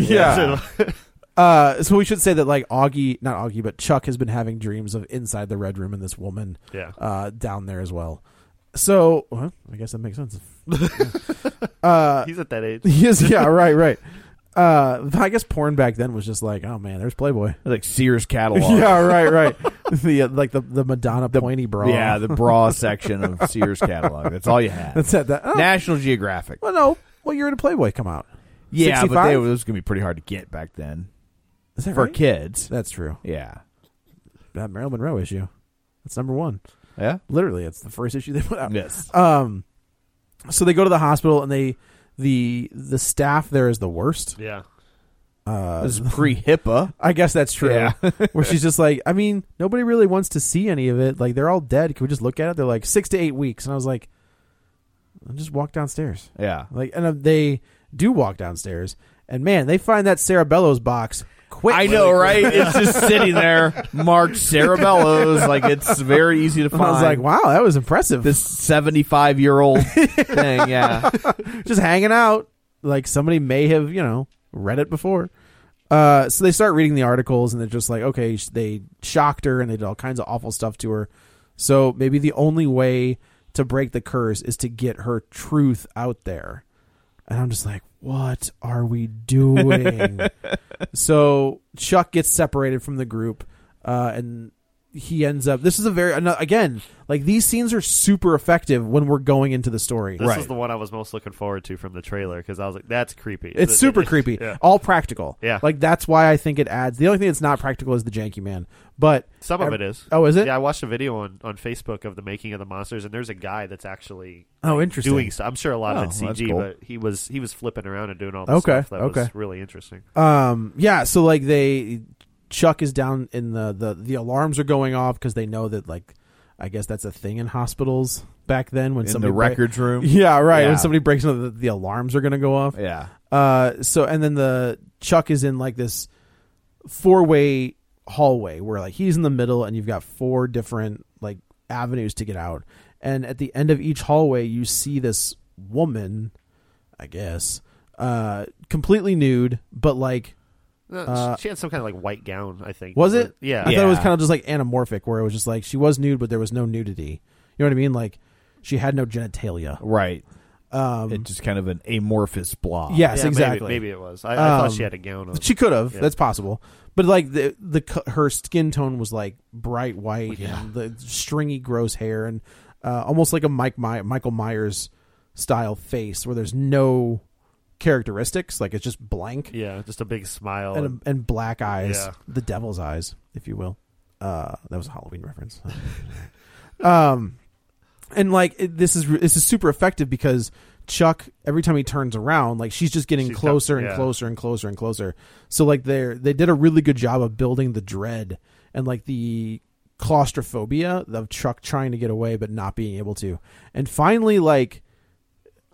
Yeah. So we should say that like not Augie, but Chuck has been having dreams of inside the red room and this woman down there as well. So I guess that makes sense. He's at that age. He is, yeah, right. I guess porn back then was just like, oh man, there's Playboy, like Sears catalog. Yeah, right. the Madonna pointy bra. Yeah, the bra section of Sears catalog. That's all you had. That's it. National Geographic. Well, no. What year did Playboy come out? Yeah, 65? but it was going to be pretty hard to get back then. Is that for right? kids? That's true. Yeah, that Marilyn Monroe issue. That's number one. Yeah, literally, it's the first issue they put out. Yes. So they go to the hospital and the staff there is the worst. Yeah. This is pre-HIPAA. I guess that's true. Yeah. Where she's just like, I mean, nobody really wants to see any of it. Like, they're all dead. Can we just look at it? They're like 6 to 8 weeks. And I was like, I'll just walk downstairs. Yeah. Like, and they do walk downstairs. And man, they find that Sarah Bellows box quick. I know, right? It's just sitting there marked Sarah Bellows. Like, it's very easy to find. I was like, wow, that was impressive. This 75-year-old thing, yeah. Just hanging out. Like, somebody may have, read it before. So they start reading the articles, and they're just like, okay, they shocked her, and they did all kinds of awful stuff to her. So maybe the only way to break the curse is to get her truth out there. And I'm just like, what are we doing? So Chuck gets separated from the group, and he ends up. This is again, like, these scenes are super effective when we're going into the story. This is the one I was most looking forward to from the trailer, because I was like, that's creepy. It's super creepy. Yeah. All practical. Yeah. Like, that's why I think it adds. The only thing that's not practical is the janky man. But some of it is. Oh, is it? Yeah, I watched a video on Facebook of the making of the monsters, and there's a guy that's actually interesting. doing stuff. I'm sure a lot of it's CG, cool. but he was flipping around and doing all this stuff that was really interesting. Yeah, so like Chuck is down in the alarms are going off because they know that, like, I guess that's a thing in hospitals back then when in the records room. Yeah, right. Yeah. When somebody breaks into the alarms are going to go off. Yeah. So and then the Chuck is in like this 4-way hallway where like he's in the middle and you've got 4 different like avenues to get out. And at the end of each hallway, you see this woman, I guess, completely nude, but like. She had some kind of like white gown, I think. Was it? Yeah. I thought it was kind of just like anamorphic, where it was just like she was nude, but there was no nudity. You know what I mean? Like she had no genitalia. Right. It's just kind of an amorphous blob. Yes, exactly. Maybe it was. I thought she had a gown on. She could have. Yeah. That's possible. But like her skin tone was like bright white and the stringy, gross hair and almost like a Michael Myers style face, where there's no characteristics, like it's just blank. Yeah, just a big smile and black eyes, the devil's eyes, if you will. That was a Halloween reference. And like this is super effective because Chuck, every time he turns around, like she's just getting closer and closer and closer and closer. So like they did a really good job of building the dread and like the claustrophobia of Chuck trying to get away but not being able to. And finally, like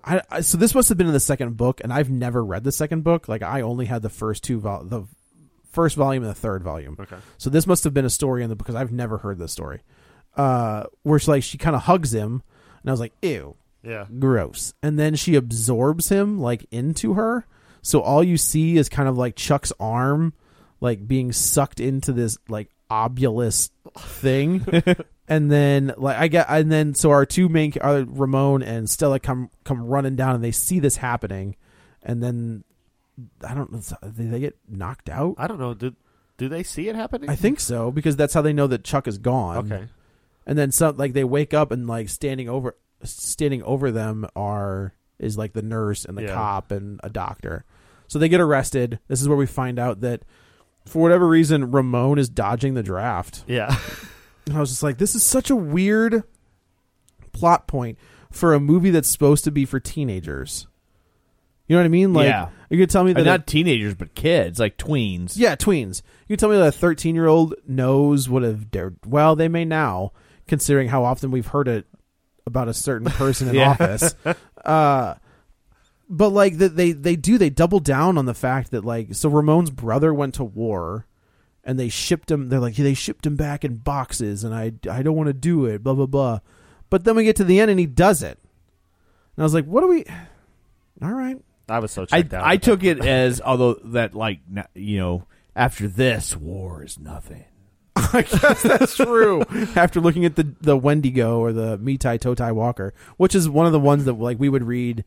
So this must have been in the second book, and I've never read the second book. Like, I only had the first the first volume and the third volume. Okay. So this must have been a story in the book, because I've never heard this story. Where she kind of hugs him, and I was like, ew. Yeah. Gross. And then she absorbs him, like, into her. So all you see is kind of like Chuck's arm, like, being sucked into this, like, obulus thing. And then so our two main, Ramon and Stella, come running down, and they see this happening, and then I don't know, do they get knocked out? I don't know. Do they see it happening? I think so, because that's how they know that Chuck is gone. Okay. And then they wake up, and like standing over them is like the nurse and the cop and a doctor. So they get arrested. This is where we find out that for whatever reason Ramon is dodging the draft. Yeah. And I was just like, this is such a weird plot point for a movie that's supposed to be for teenagers. You know what I mean? Like, you could tell me that not teenagers, but kids, like tweens. Yeah, tweens. You could tell me that a 13-year-old knows what have dared. Well, they may now, considering how often we've heard it about a certain person in office. But like they double down on the fact that, like, so Ramon's brother went to war. And they shipped him. They're like, they shipped him back in boxes, and I don't want to do it. Blah blah blah. But then we get to the end, and he does it. And I was like, what do we? All right. I was so checked out. I took it as, although that, like, after this, war is nothing. I guess that's true. After looking at the Wendigo or the Mitai Totai Walker, which is one of the ones that, like, we would read.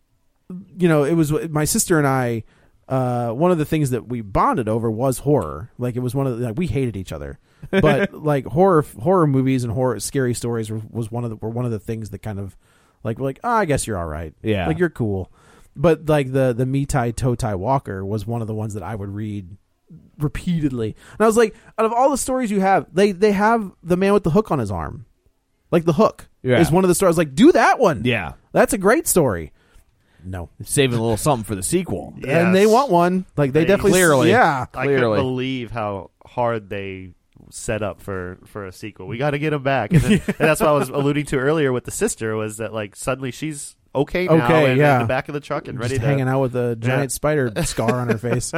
It was my sister and I. One of the things that we bonded over was horror. Like, it was one of the, like, we hated each other, but like horror movies and scary stories were one of the things that kind of like, we're like, I guess you're all right. Yeah. Like, you're cool. But like the Mitai Totai Walker was one of the ones that I would read repeatedly. And I was like, out of all the stories you have, they have the man with the hook on his arm. Like, the hook is one of the stories. I was like, do that one. Yeah. That's a great story. No, saving a little something for the sequel, and they want one. Like, they definitely, clearly, I couldn't believe how hard they set up for a sequel. We got to get him back, and that's what I was alluding to earlier with the sister, was that, like, suddenly she's okay now, and in the back of the truck and just ready to hanging out with a giant spider scar on her face.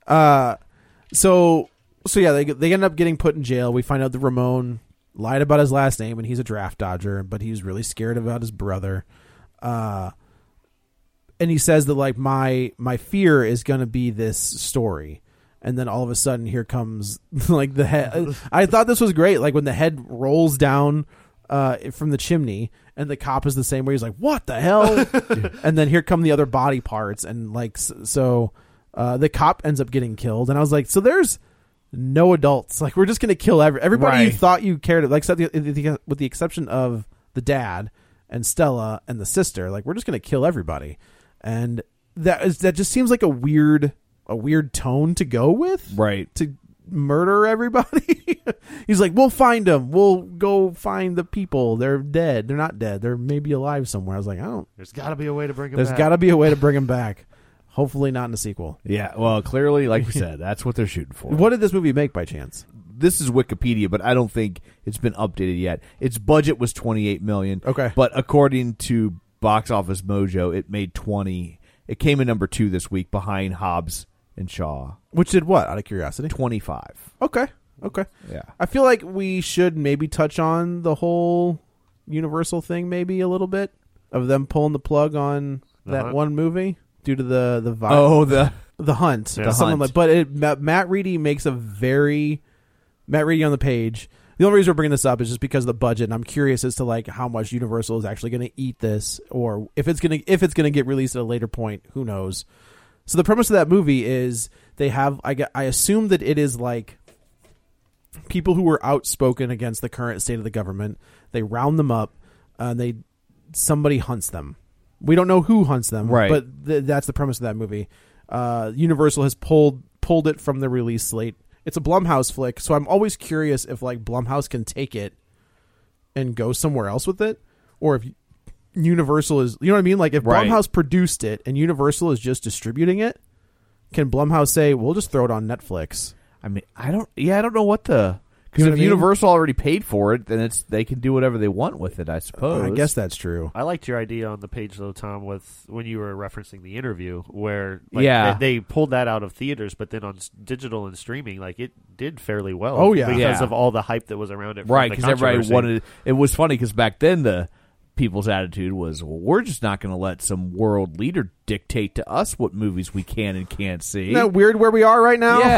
So yeah, they end up getting put in jail. We find out that Ramon lied about his last name, and he's a draft dodger, but he was really scared about his brother. And he says that, like, my fear is going to be this story. And then all of a sudden, here comes, like, the head. I thought this was great. Like, when the head rolls down from the chimney, and the cop is the same way. He's like, what the hell? And then here come the other body parts. And, like, so the cop ends up getting killed. And I was like, so there's no adults. Like, we're just going to kill everybody you thought you cared. Like, with the exception of the dad and Stella and the sister. Like, we're just going to kill everybody. And that just seems like a weird tone to go with, right? To murder everybody. He's like, we'll find them. We'll go find the people. They're dead. They're not dead. They're maybe alive somewhere. I was like, there's got to be a way to bring them back. There's got to be a way to bring them back. Hopefully not in a sequel. Yeah, well, clearly, like we said, that's what they're shooting for. What did this movie make by chance? This is Wikipedia, but I don't think it's been updated yet. Its budget was $28 million. Okay. But according to Box Office Mojo, it made 20. It came in number 2 this week, behind Hobbs and Shaw. Which did what, out of curiosity? 25. Okay. Yeah. I feel like we should maybe touch on the whole Universal thing maybe a little bit, of them pulling the plug on that one movie due to the vibe. Oh, the Hunt. Yeah. Something like, but Matt Reedy makes Matt Reedy on the page. The only reason we're bringing this up is just because of the budget, and I'm curious as to, like, how much Universal is actually going to eat this, or if it's going to get released at a later point. Who knows? So the premise of that movie is they have, I assume that it is like people who were outspoken against the current state of the government. They round them up, and somebody hunts them. We don't know who hunts them, right? But that's the premise of that movie. Universal has pulled it from the release slate. It's a Blumhouse flick, so I'm always curious if, like, Blumhouse can take it and go somewhere else with it, or if Universal is, you know what I mean? Like, if Blumhouse produced it and Universal is just distributing it, can Blumhouse say, we'll just throw it on Netflix? I mean, I don't know what because Because You know if what I mean? Universal already paid for it, then they can do whatever they want with it, I suppose. I guess that's true. I liked your idea on the page, though, Tom, with when you were referencing the interview, where they pulled that out of theaters, but then on digital and streaming, like it did fairly well. Oh, yeah. Because of all the hype that was around it. Right, because everybody wanted it. Was funny because back then the people's attitude was, well, we're just not going to let some world leader dictate to us what movies we can and can't see. Isn't that weird where we are right now?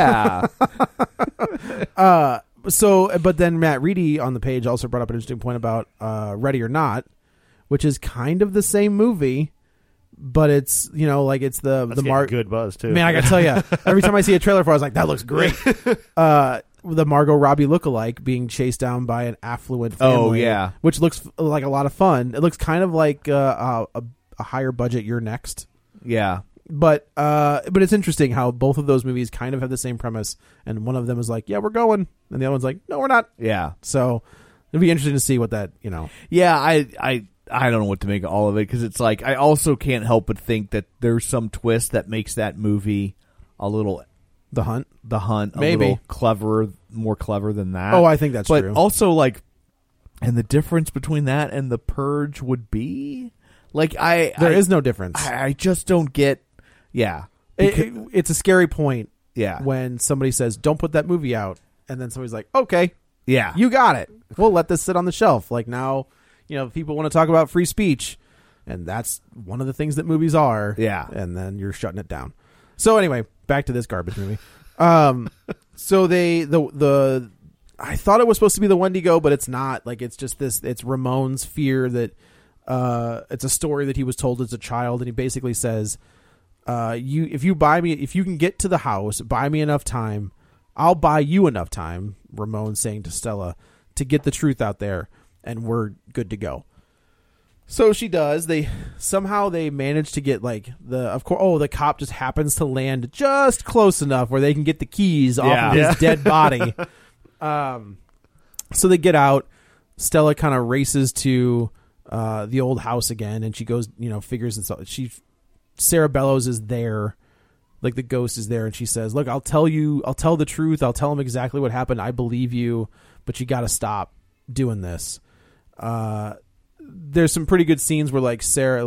Yeah. But then Matt Reedy on the page also brought up an interesting point about Ready or Not, which is kind of the same movie, but it's, it's the good buzz too. Man, I gotta tell you, every time I see a trailer for it, I was like, that looks great. The Margot Robbie lookalike being chased down by an affluent family. Oh, yeah. Which looks like a lot of fun. It looks kind of like a higher budget You're Next. Yeah. But it's interesting how both of those movies kind of have the same premise, and one of them is like, yeah, we're going, and the other one's like, no, we're not. Yeah. So it'd be interesting to see what that, Yeah, I don't know what to make of all of it, because it's like I also can't help but think that there's some twist that makes that movie a little The Hunt, maybe a little cleverer, more clever than that. Oh, I think that's true. But also, like, and the difference between that and The Purge would be, like, there is no difference. I just don't get. Yeah, it's a scary point. Yeah, when somebody says, "Don't put that movie out," and then somebody's like, "Okay, yeah, you got it. We'll let this sit on the shelf." Like now, people want to talk about free speech, and that's one of the things that movies are. Yeah, and then you're shutting it down. So anyway, back to this garbage movie. So I thought it was supposed to be the Wendigo, but it's not. Like it's just this. It's Ramon's fear that it's a story that he was told as a child, and he basically says, if you can get to the house, buy me enough time, I'll buy you enough time." Ramon's saying to Stella, to get the truth out there, and we're good to go. So she does. They manage to get the cop just happens to land just close enough where they can get the keys off of his dead body. So they get out. Stella kind of races to the old house again, and she goes, figures it's Sarah Bellows is there, like the ghost is there, and she says, "Look, I'll tell the truth. I'll tell him exactly what happened. I believe you, but you got to stop doing this." There's some pretty good scenes where Sarah,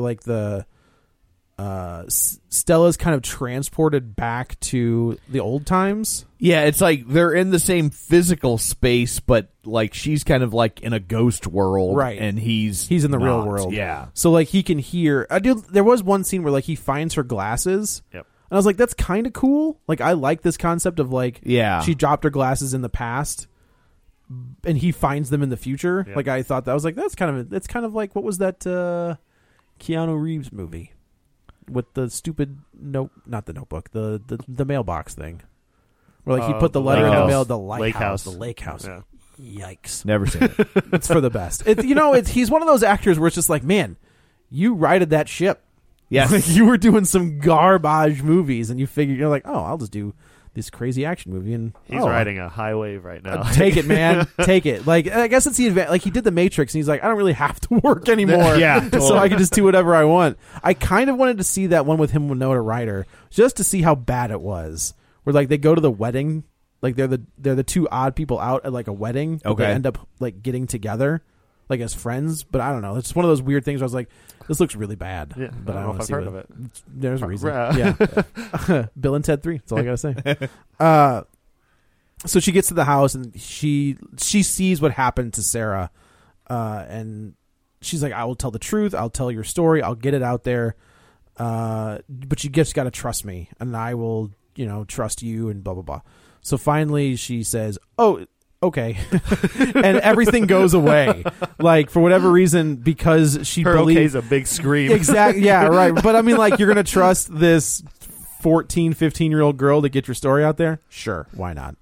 Stella's kind of transported back to the old times. Yeah, it's like they're in the same physical space, but like she's kind of like in a ghost world, right? And he's in the not. real world. Yeah. So he can hear. There was one scene where he finds her glasses. Yep. And I was like, that's kind of cool. I like this concept of she dropped her glasses in the past, and he finds them in the future. Yep. I thought that was that's kind of like, what was that Keanu Reeves movie with the stupid not the Notebook, the mailbox thing, where he put the letter in the mail, the Lake House. Yeah. Yikes! Never seen it. It's for the best. He's one of those actors where it's just like, man, you righted that ship. Yes, you were doing some garbage movies, and you figured you're like, oh, I'll just do this crazy action movie, and he's riding a high wave right now. Take it, man. Take it. I guess it's the advantage. He did The Matrix, and he's like, I don't really have to work anymore. Yeah, totally. So I can just do whatever I want. I kind of wanted to see that one with him, Winona Ryder, just to see how bad it was. Where they go to the wedding, they're the two odd people out at a wedding. Okay, they end up getting together, as friends. But I don't know. It's just one of those weird things where I was like, this looks really bad. Yeah, but I don't know if I've heard of it. There's a reason. Yeah. Bill and Ted 3. That's all I gotta say. So she gets to the house, and she sees what happened to Sarah, and she's like, "I will tell the truth. I'll tell your story. I'll get it out there. But you just got to trust me, and I will, trust you." And blah blah blah. So finally, she says, "Oh, okay," and everything goes away. For whatever reason, because she believes a big scream. Exactly. Yeah. Right. But I mean, you're gonna trust this 14, 15-year-old girl to get your story out there? Sure, why not?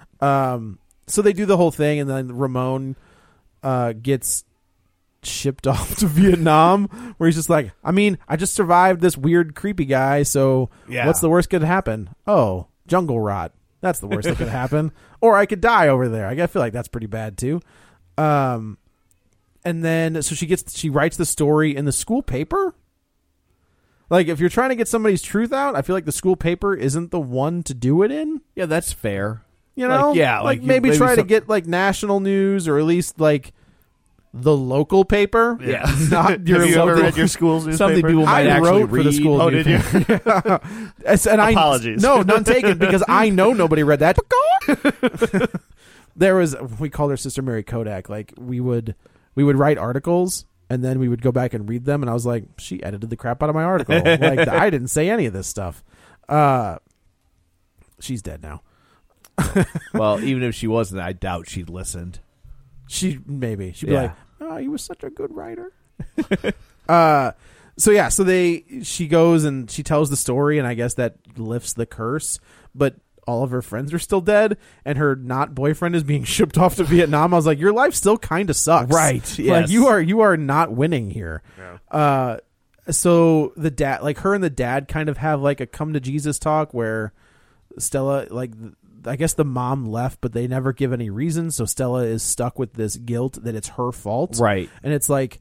So they do the whole thing, and then Ramon gets shipped off to Vietnam, where he's just like, I mean, I just survived this weird, creepy guy, so what's the worst could happen? Oh, jungle rot. That's the worst that could happen. Or I could die over there. I feel like that's pretty bad, too. And then, so she writes the story in the school paper? If you're trying to get somebody's truth out, I feel like the school paper isn't the one to do it in. Yeah, that's fair. You know, maybe try to get like national news or at least like the local paper. Yeah, not your Have you local. ever read your school's newspaper? Something people might actually wrote read. for the school. Oh, did you? And Apologies. No, none taken because I know nobody read that. We called her Sister Mary Kodak. Like we would write articles and then we would go back and read them. And I was like, she edited the crap out of my article. Like I didn't say any of this stuff. She's dead now. Well, even if she wasn't, I doubt she'd listened. She'd be like, "Oh, you were such a good writer." So she goes and she tells the story, and I guess that lifts the curse. But all of her friends are still dead, and her not boyfriend is being shipped off to Vietnam. I was like, your life still kind of sucks, right? Yes. Like you are not winning here. Yeah. So the dad, like her and the dad, kind of have like a come to Jesus talk where Stella, like, I guess the mom left, but they never give any reason. So Stella is stuck with this guilt that it's her fault. Right. And it's like,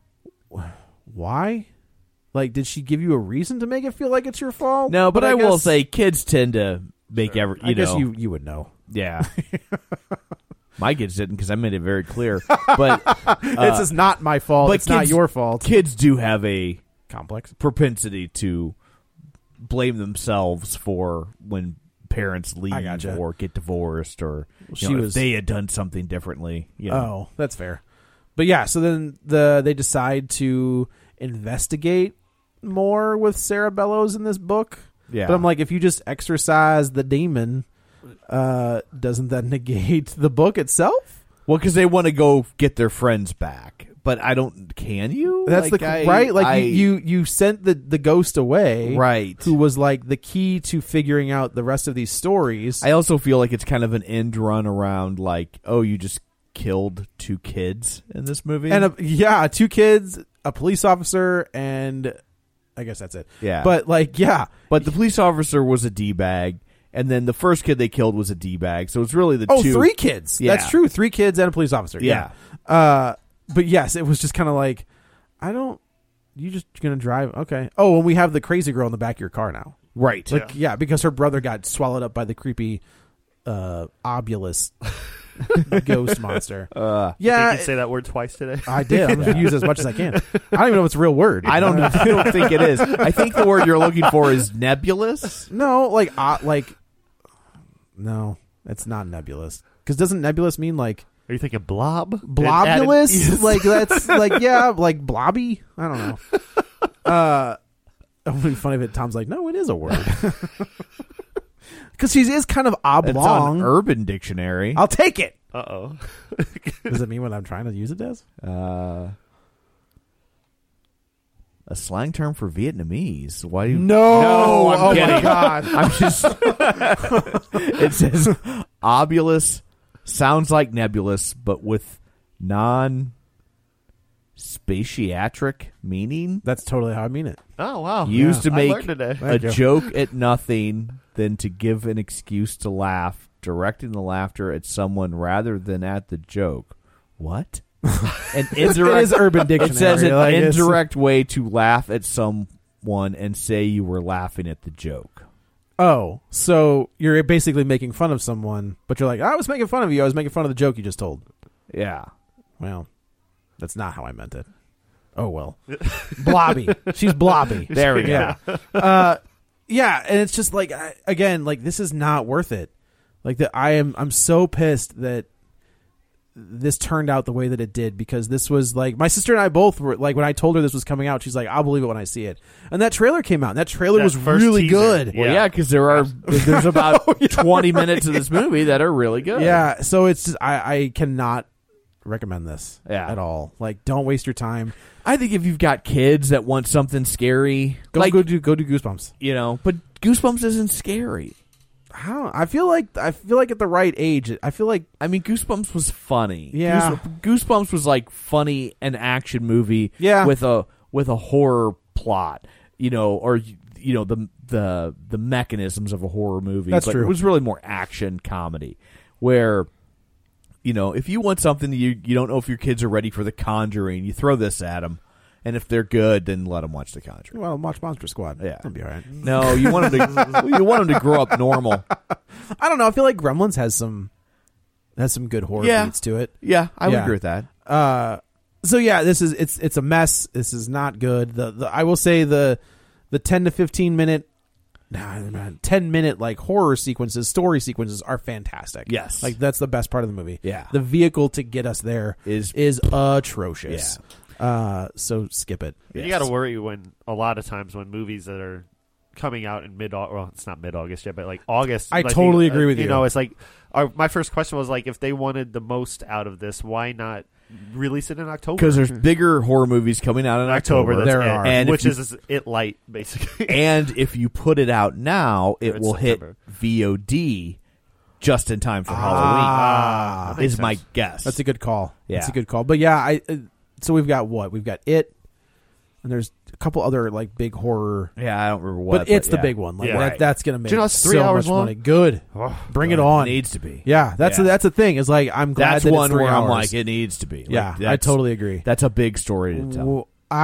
why? Like, did she give you a reason to make it feel like it's your fault? No, but I will say kids tend to make I guess you would know. Yeah. My kids didn't because I made it very clear. But this is not my fault. But it's not your fault. Kids do have a complex propensity to blame themselves for when parents leave or get divorced or if they had done something differently. Oh, that's fair. But yeah, so then they decide to investigate more with Sarah Bellows in this book. Yeah. But I'm like, if you just exorcise the demon, doesn't that negate the book itself? Well, because they want to go get their friends back. But I don't. Can you? That's right. Like you sent the ghost away, right? Who was like the key to figuring out the rest of these stories. I also feel like it's kind of an end run around, like, oh, you just killed 2 kids in this movie, and 2 kids, a police officer, and I guess that's it. Yeah, but but the police officer was a D-bag. And then the first kid they killed was a D-bag. So it's really the 2. 3 kids. Yeah. That's true. 3 kids and a police officer. Yeah. But yes, it was just kind of like, you just going to drive? Okay. Oh, and we have the crazy girl in the back of your car now. Right. Like, yeah, because her brother got swallowed up by the creepy obulus ghost monster. Yeah. You can say that word twice today. I did. I'm going to use it as much as I can. I don't even know if it's a real word. I don't think it is. I think the word you're looking for is nebulous. No, no, it's not nebulous. Because doesn't nebulous mean like... Are you thinking blob? Blobulous? Yes. Like that's like, yeah, like blobby? I don't know. It would be funny if Tom's like, no, it is a word. Because she is kind of oblong. It's on Urban Dictionary. I'll take it. Uh-oh. Does it mean what I'm trying to use it as? A slang term for Vietnamese. Why do you... No, I'm kidding. My God. I'm just... It says obulus sounds like nebulous, but with non-spatiatric meaning. That's totally how I mean it. Oh, wow. Used to make a joke at nothing, then to give an excuse to laugh, directing the laughter at someone rather than at the joke. What? An indirect, it is Urban Dictionary. It says an indirect way to laugh at someone and say you were laughing at the joke. Oh, so you're basically making fun of someone, but you're like, I was making fun of you. I was making fun of the joke you just told. Yeah. Well, that's not how I meant it. Oh, well. Blobby. She's blobby. There we go. Yeah, and it's just like, again, like, this is not worth it. Like, I'm so pissed that this turned out the way that it did, because this was like, my sister and I both were like, when I told her this was coming out, she's like, I'll believe it when I see it. And that trailer came out, and that trailer was really good. Well, yeah, because there's about 20 minutes of this movie that are really good. Yeah, so it's just, I cannot recommend this at all. Like, don't waste your time. I think if you've got kids that want something scary, go do Goosebumps. You know, but Goosebumps isn't scary. I feel like at the right age, Goosebumps was funny. Yeah, Goosebumps was like funny an action movie. Yeah. with a horror plot. The mechanisms of a horror movie. That's true. It was really more action comedy, where if you want something you don't know if your kids are ready for The Conjuring, you throw this at them, And if they're good, then let them watch The Conjuring. Well, watch Monster Squad. Yeah, that'll be all right. No, you want them to grow up normal. I don't know. I feel like Gremlins has some good horror beats to it. Yeah, I would agree with that. So yeah, it's a mess. This is not good. I will say the 10 to 15 minute 10-minute like horror story sequences are fantastic. Yes. Like that's the best part of the movie. Yeah. The vehicle to get us there is atrocious. Yeah. So skip it. You got to worry when a lot of times when movies that are coming out in it's not mid-August yet, but like August. I totally agree with you. You know, it's like my first question was like, if they wanted the most out of this, why not release it in October? Because there's bigger horror movies coming out in October. There are, and which is It Light basically. And if you put it out now, it will September. Hit VOD just in time for Halloween. Is my guess. That's a good call. Yeah, that's a good call. But yeah, so we've got what? We've got It, and there's a couple other like big horror. Yeah, I don't remember what. But it's the big one. Like that's going to make it's 3 hours much long? money. Good. Bring it on. It needs to be. Yeah, that's the thing. Is like I'm glad that's that one it's 3 where hours. I'm like it needs to be. Yeah, I totally agree. That's a big story to tell.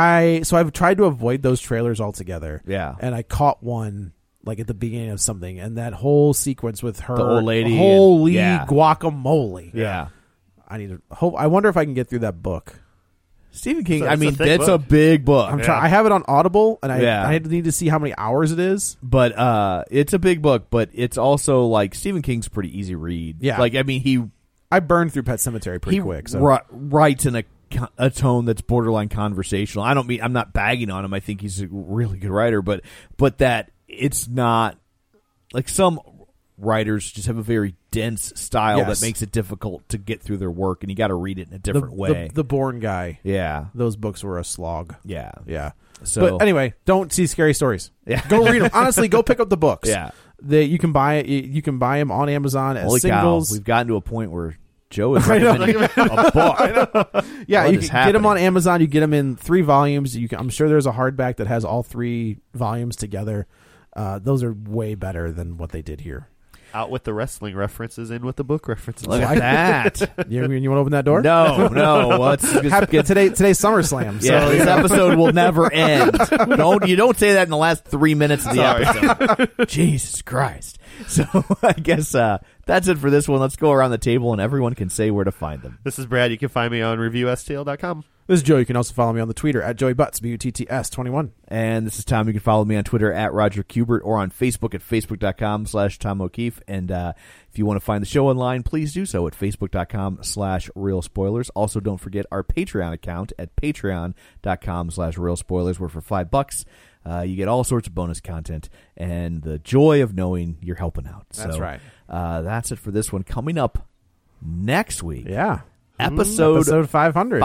So I've tried to avoid those trailers altogether. Yeah, and I caught one like at the beginning of something, and that whole sequence with her, the old lady, holy guacamole. Yeah, I need to hope. I wonder if I can get through that book. Stephen King. That's a big book. I'm trying. I have it on Audible, and I need to see how many hours it is. But it's a big book, but it's also like Stephen King's a pretty easy read. Yeah, like I mean, I burned through Pet Sematary pretty quick. So writes in a tone that's borderline conversational. I'm not bagging on him. I think he's a really good writer, but that it's not like some writers just have a very dense style that makes it difficult to get through their work, and you got to read it in a different way. The Bourne guy, those books were a slog. Yeah. So, but anyway, don't see Scary Stories. Yeah, go read them. Honestly, go pick up the books. Yeah, you can buy it. You can buy them on Amazon as singles. Cow. We've gotten to a point where Joe is recommending a book. Yeah, you can get them on Amazon. You get them in 3 volumes. I'm sure there's a hardback that has all 3 volumes together. Those are way better than what they did here. Out with the wrestling references, in with the book references. Look at that. You want to open that door? No. Let's get today's SummerSlam. So yeah, this episode will never end. Don't say that in the last 3 minutes of the episode. Jesus Christ. So I guess that's it for this one. Let's go around the table and everyone can say where to find them. This is Brad. You can find me on reviewstl.com. This is Joe. You can also follow me on the Twitter at JoeyButts, BUTTS21. And this is Tom. You can follow me on Twitter at Roger Kubert or on Facebook at Facebook.com/Tom O'Keefe. And if you want to find the show online, please do so at Facebook.com/Real Spoilers. Also, don't forget our Patreon account at Patreon.com/Real Spoilers, where for $5, you get all sorts of bonus content and the joy of knowing you're helping out. That's right. That's it for this one. Coming up next week. Yeah. Episode 500.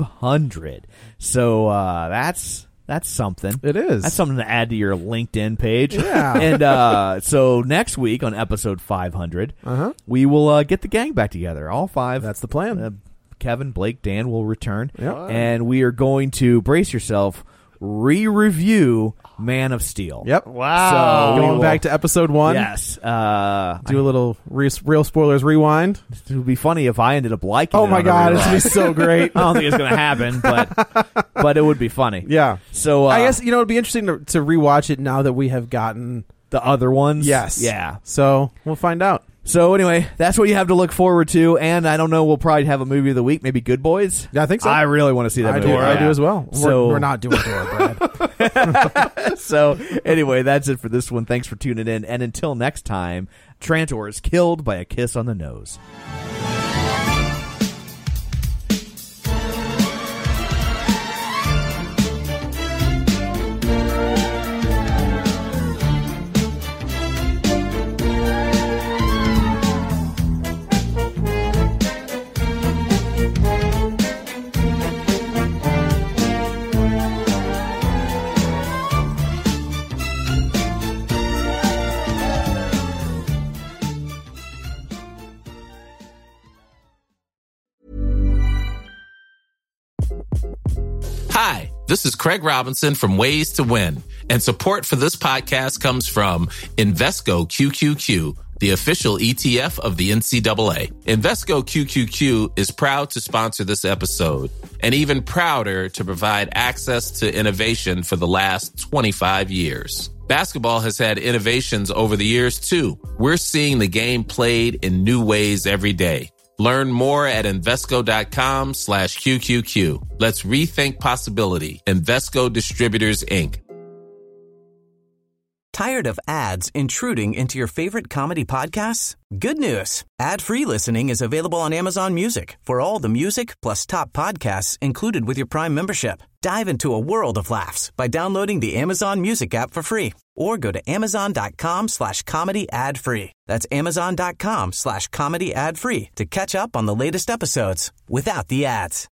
500. So that's something. It is. That's something to add to your LinkedIn page. Yeah. And so next week on episode 500, we will get the gang back together. All 5. That's the plan. Kevin, Blake, Dan will return. Yep. And we are going to, brace yourself, re-review Man of Steel. Yep. Wow. So going back to episode 1. Yes. Do a little Real Spoilers rewind. It would be funny if I ended up liking it. Oh my God, it's going to be so great. I don't think it's going to happen, but it would be funny. Yeah. So I guess, it'd be interesting to rewatch it now that we have gotten the other ones. Yes. Yeah. So we'll find out. So anyway, that's what you have to look forward to, and I don't know, we'll probably have a movie of the week, maybe Good Boys. Yeah, I think so. I really want to see that movie. I do as well. So we're not doing Dora, Brad. So anyway, that's it for this one. Thanks for tuning in, and until next time, Trantor is killed by a kiss on the nose. Hi, this is Craig Robinson from Ways to Win, and support for this podcast comes from Invesco QQQ, the official ETF of the NCAA. Invesco QQQ is proud to sponsor this episode, and even prouder to provide access to innovation for the last 25 years. Basketball has had innovations over the years, too. We're seeing the game played in new ways every day. Learn more at Invesco.com/QQQ. Let's rethink possibility. Invesco Distributors, Inc. Tired of ads intruding into your favorite comedy podcasts? Good news. Ad-free listening is available on Amazon Music for all the music plus top podcasts included with your Prime membership. Dive into a world of laughs by downloading the Amazon Music app for free or go to Amazon.com/comedy ad-free. That's Amazon.com/comedy ad-free to catch up on the latest episodes without the ads.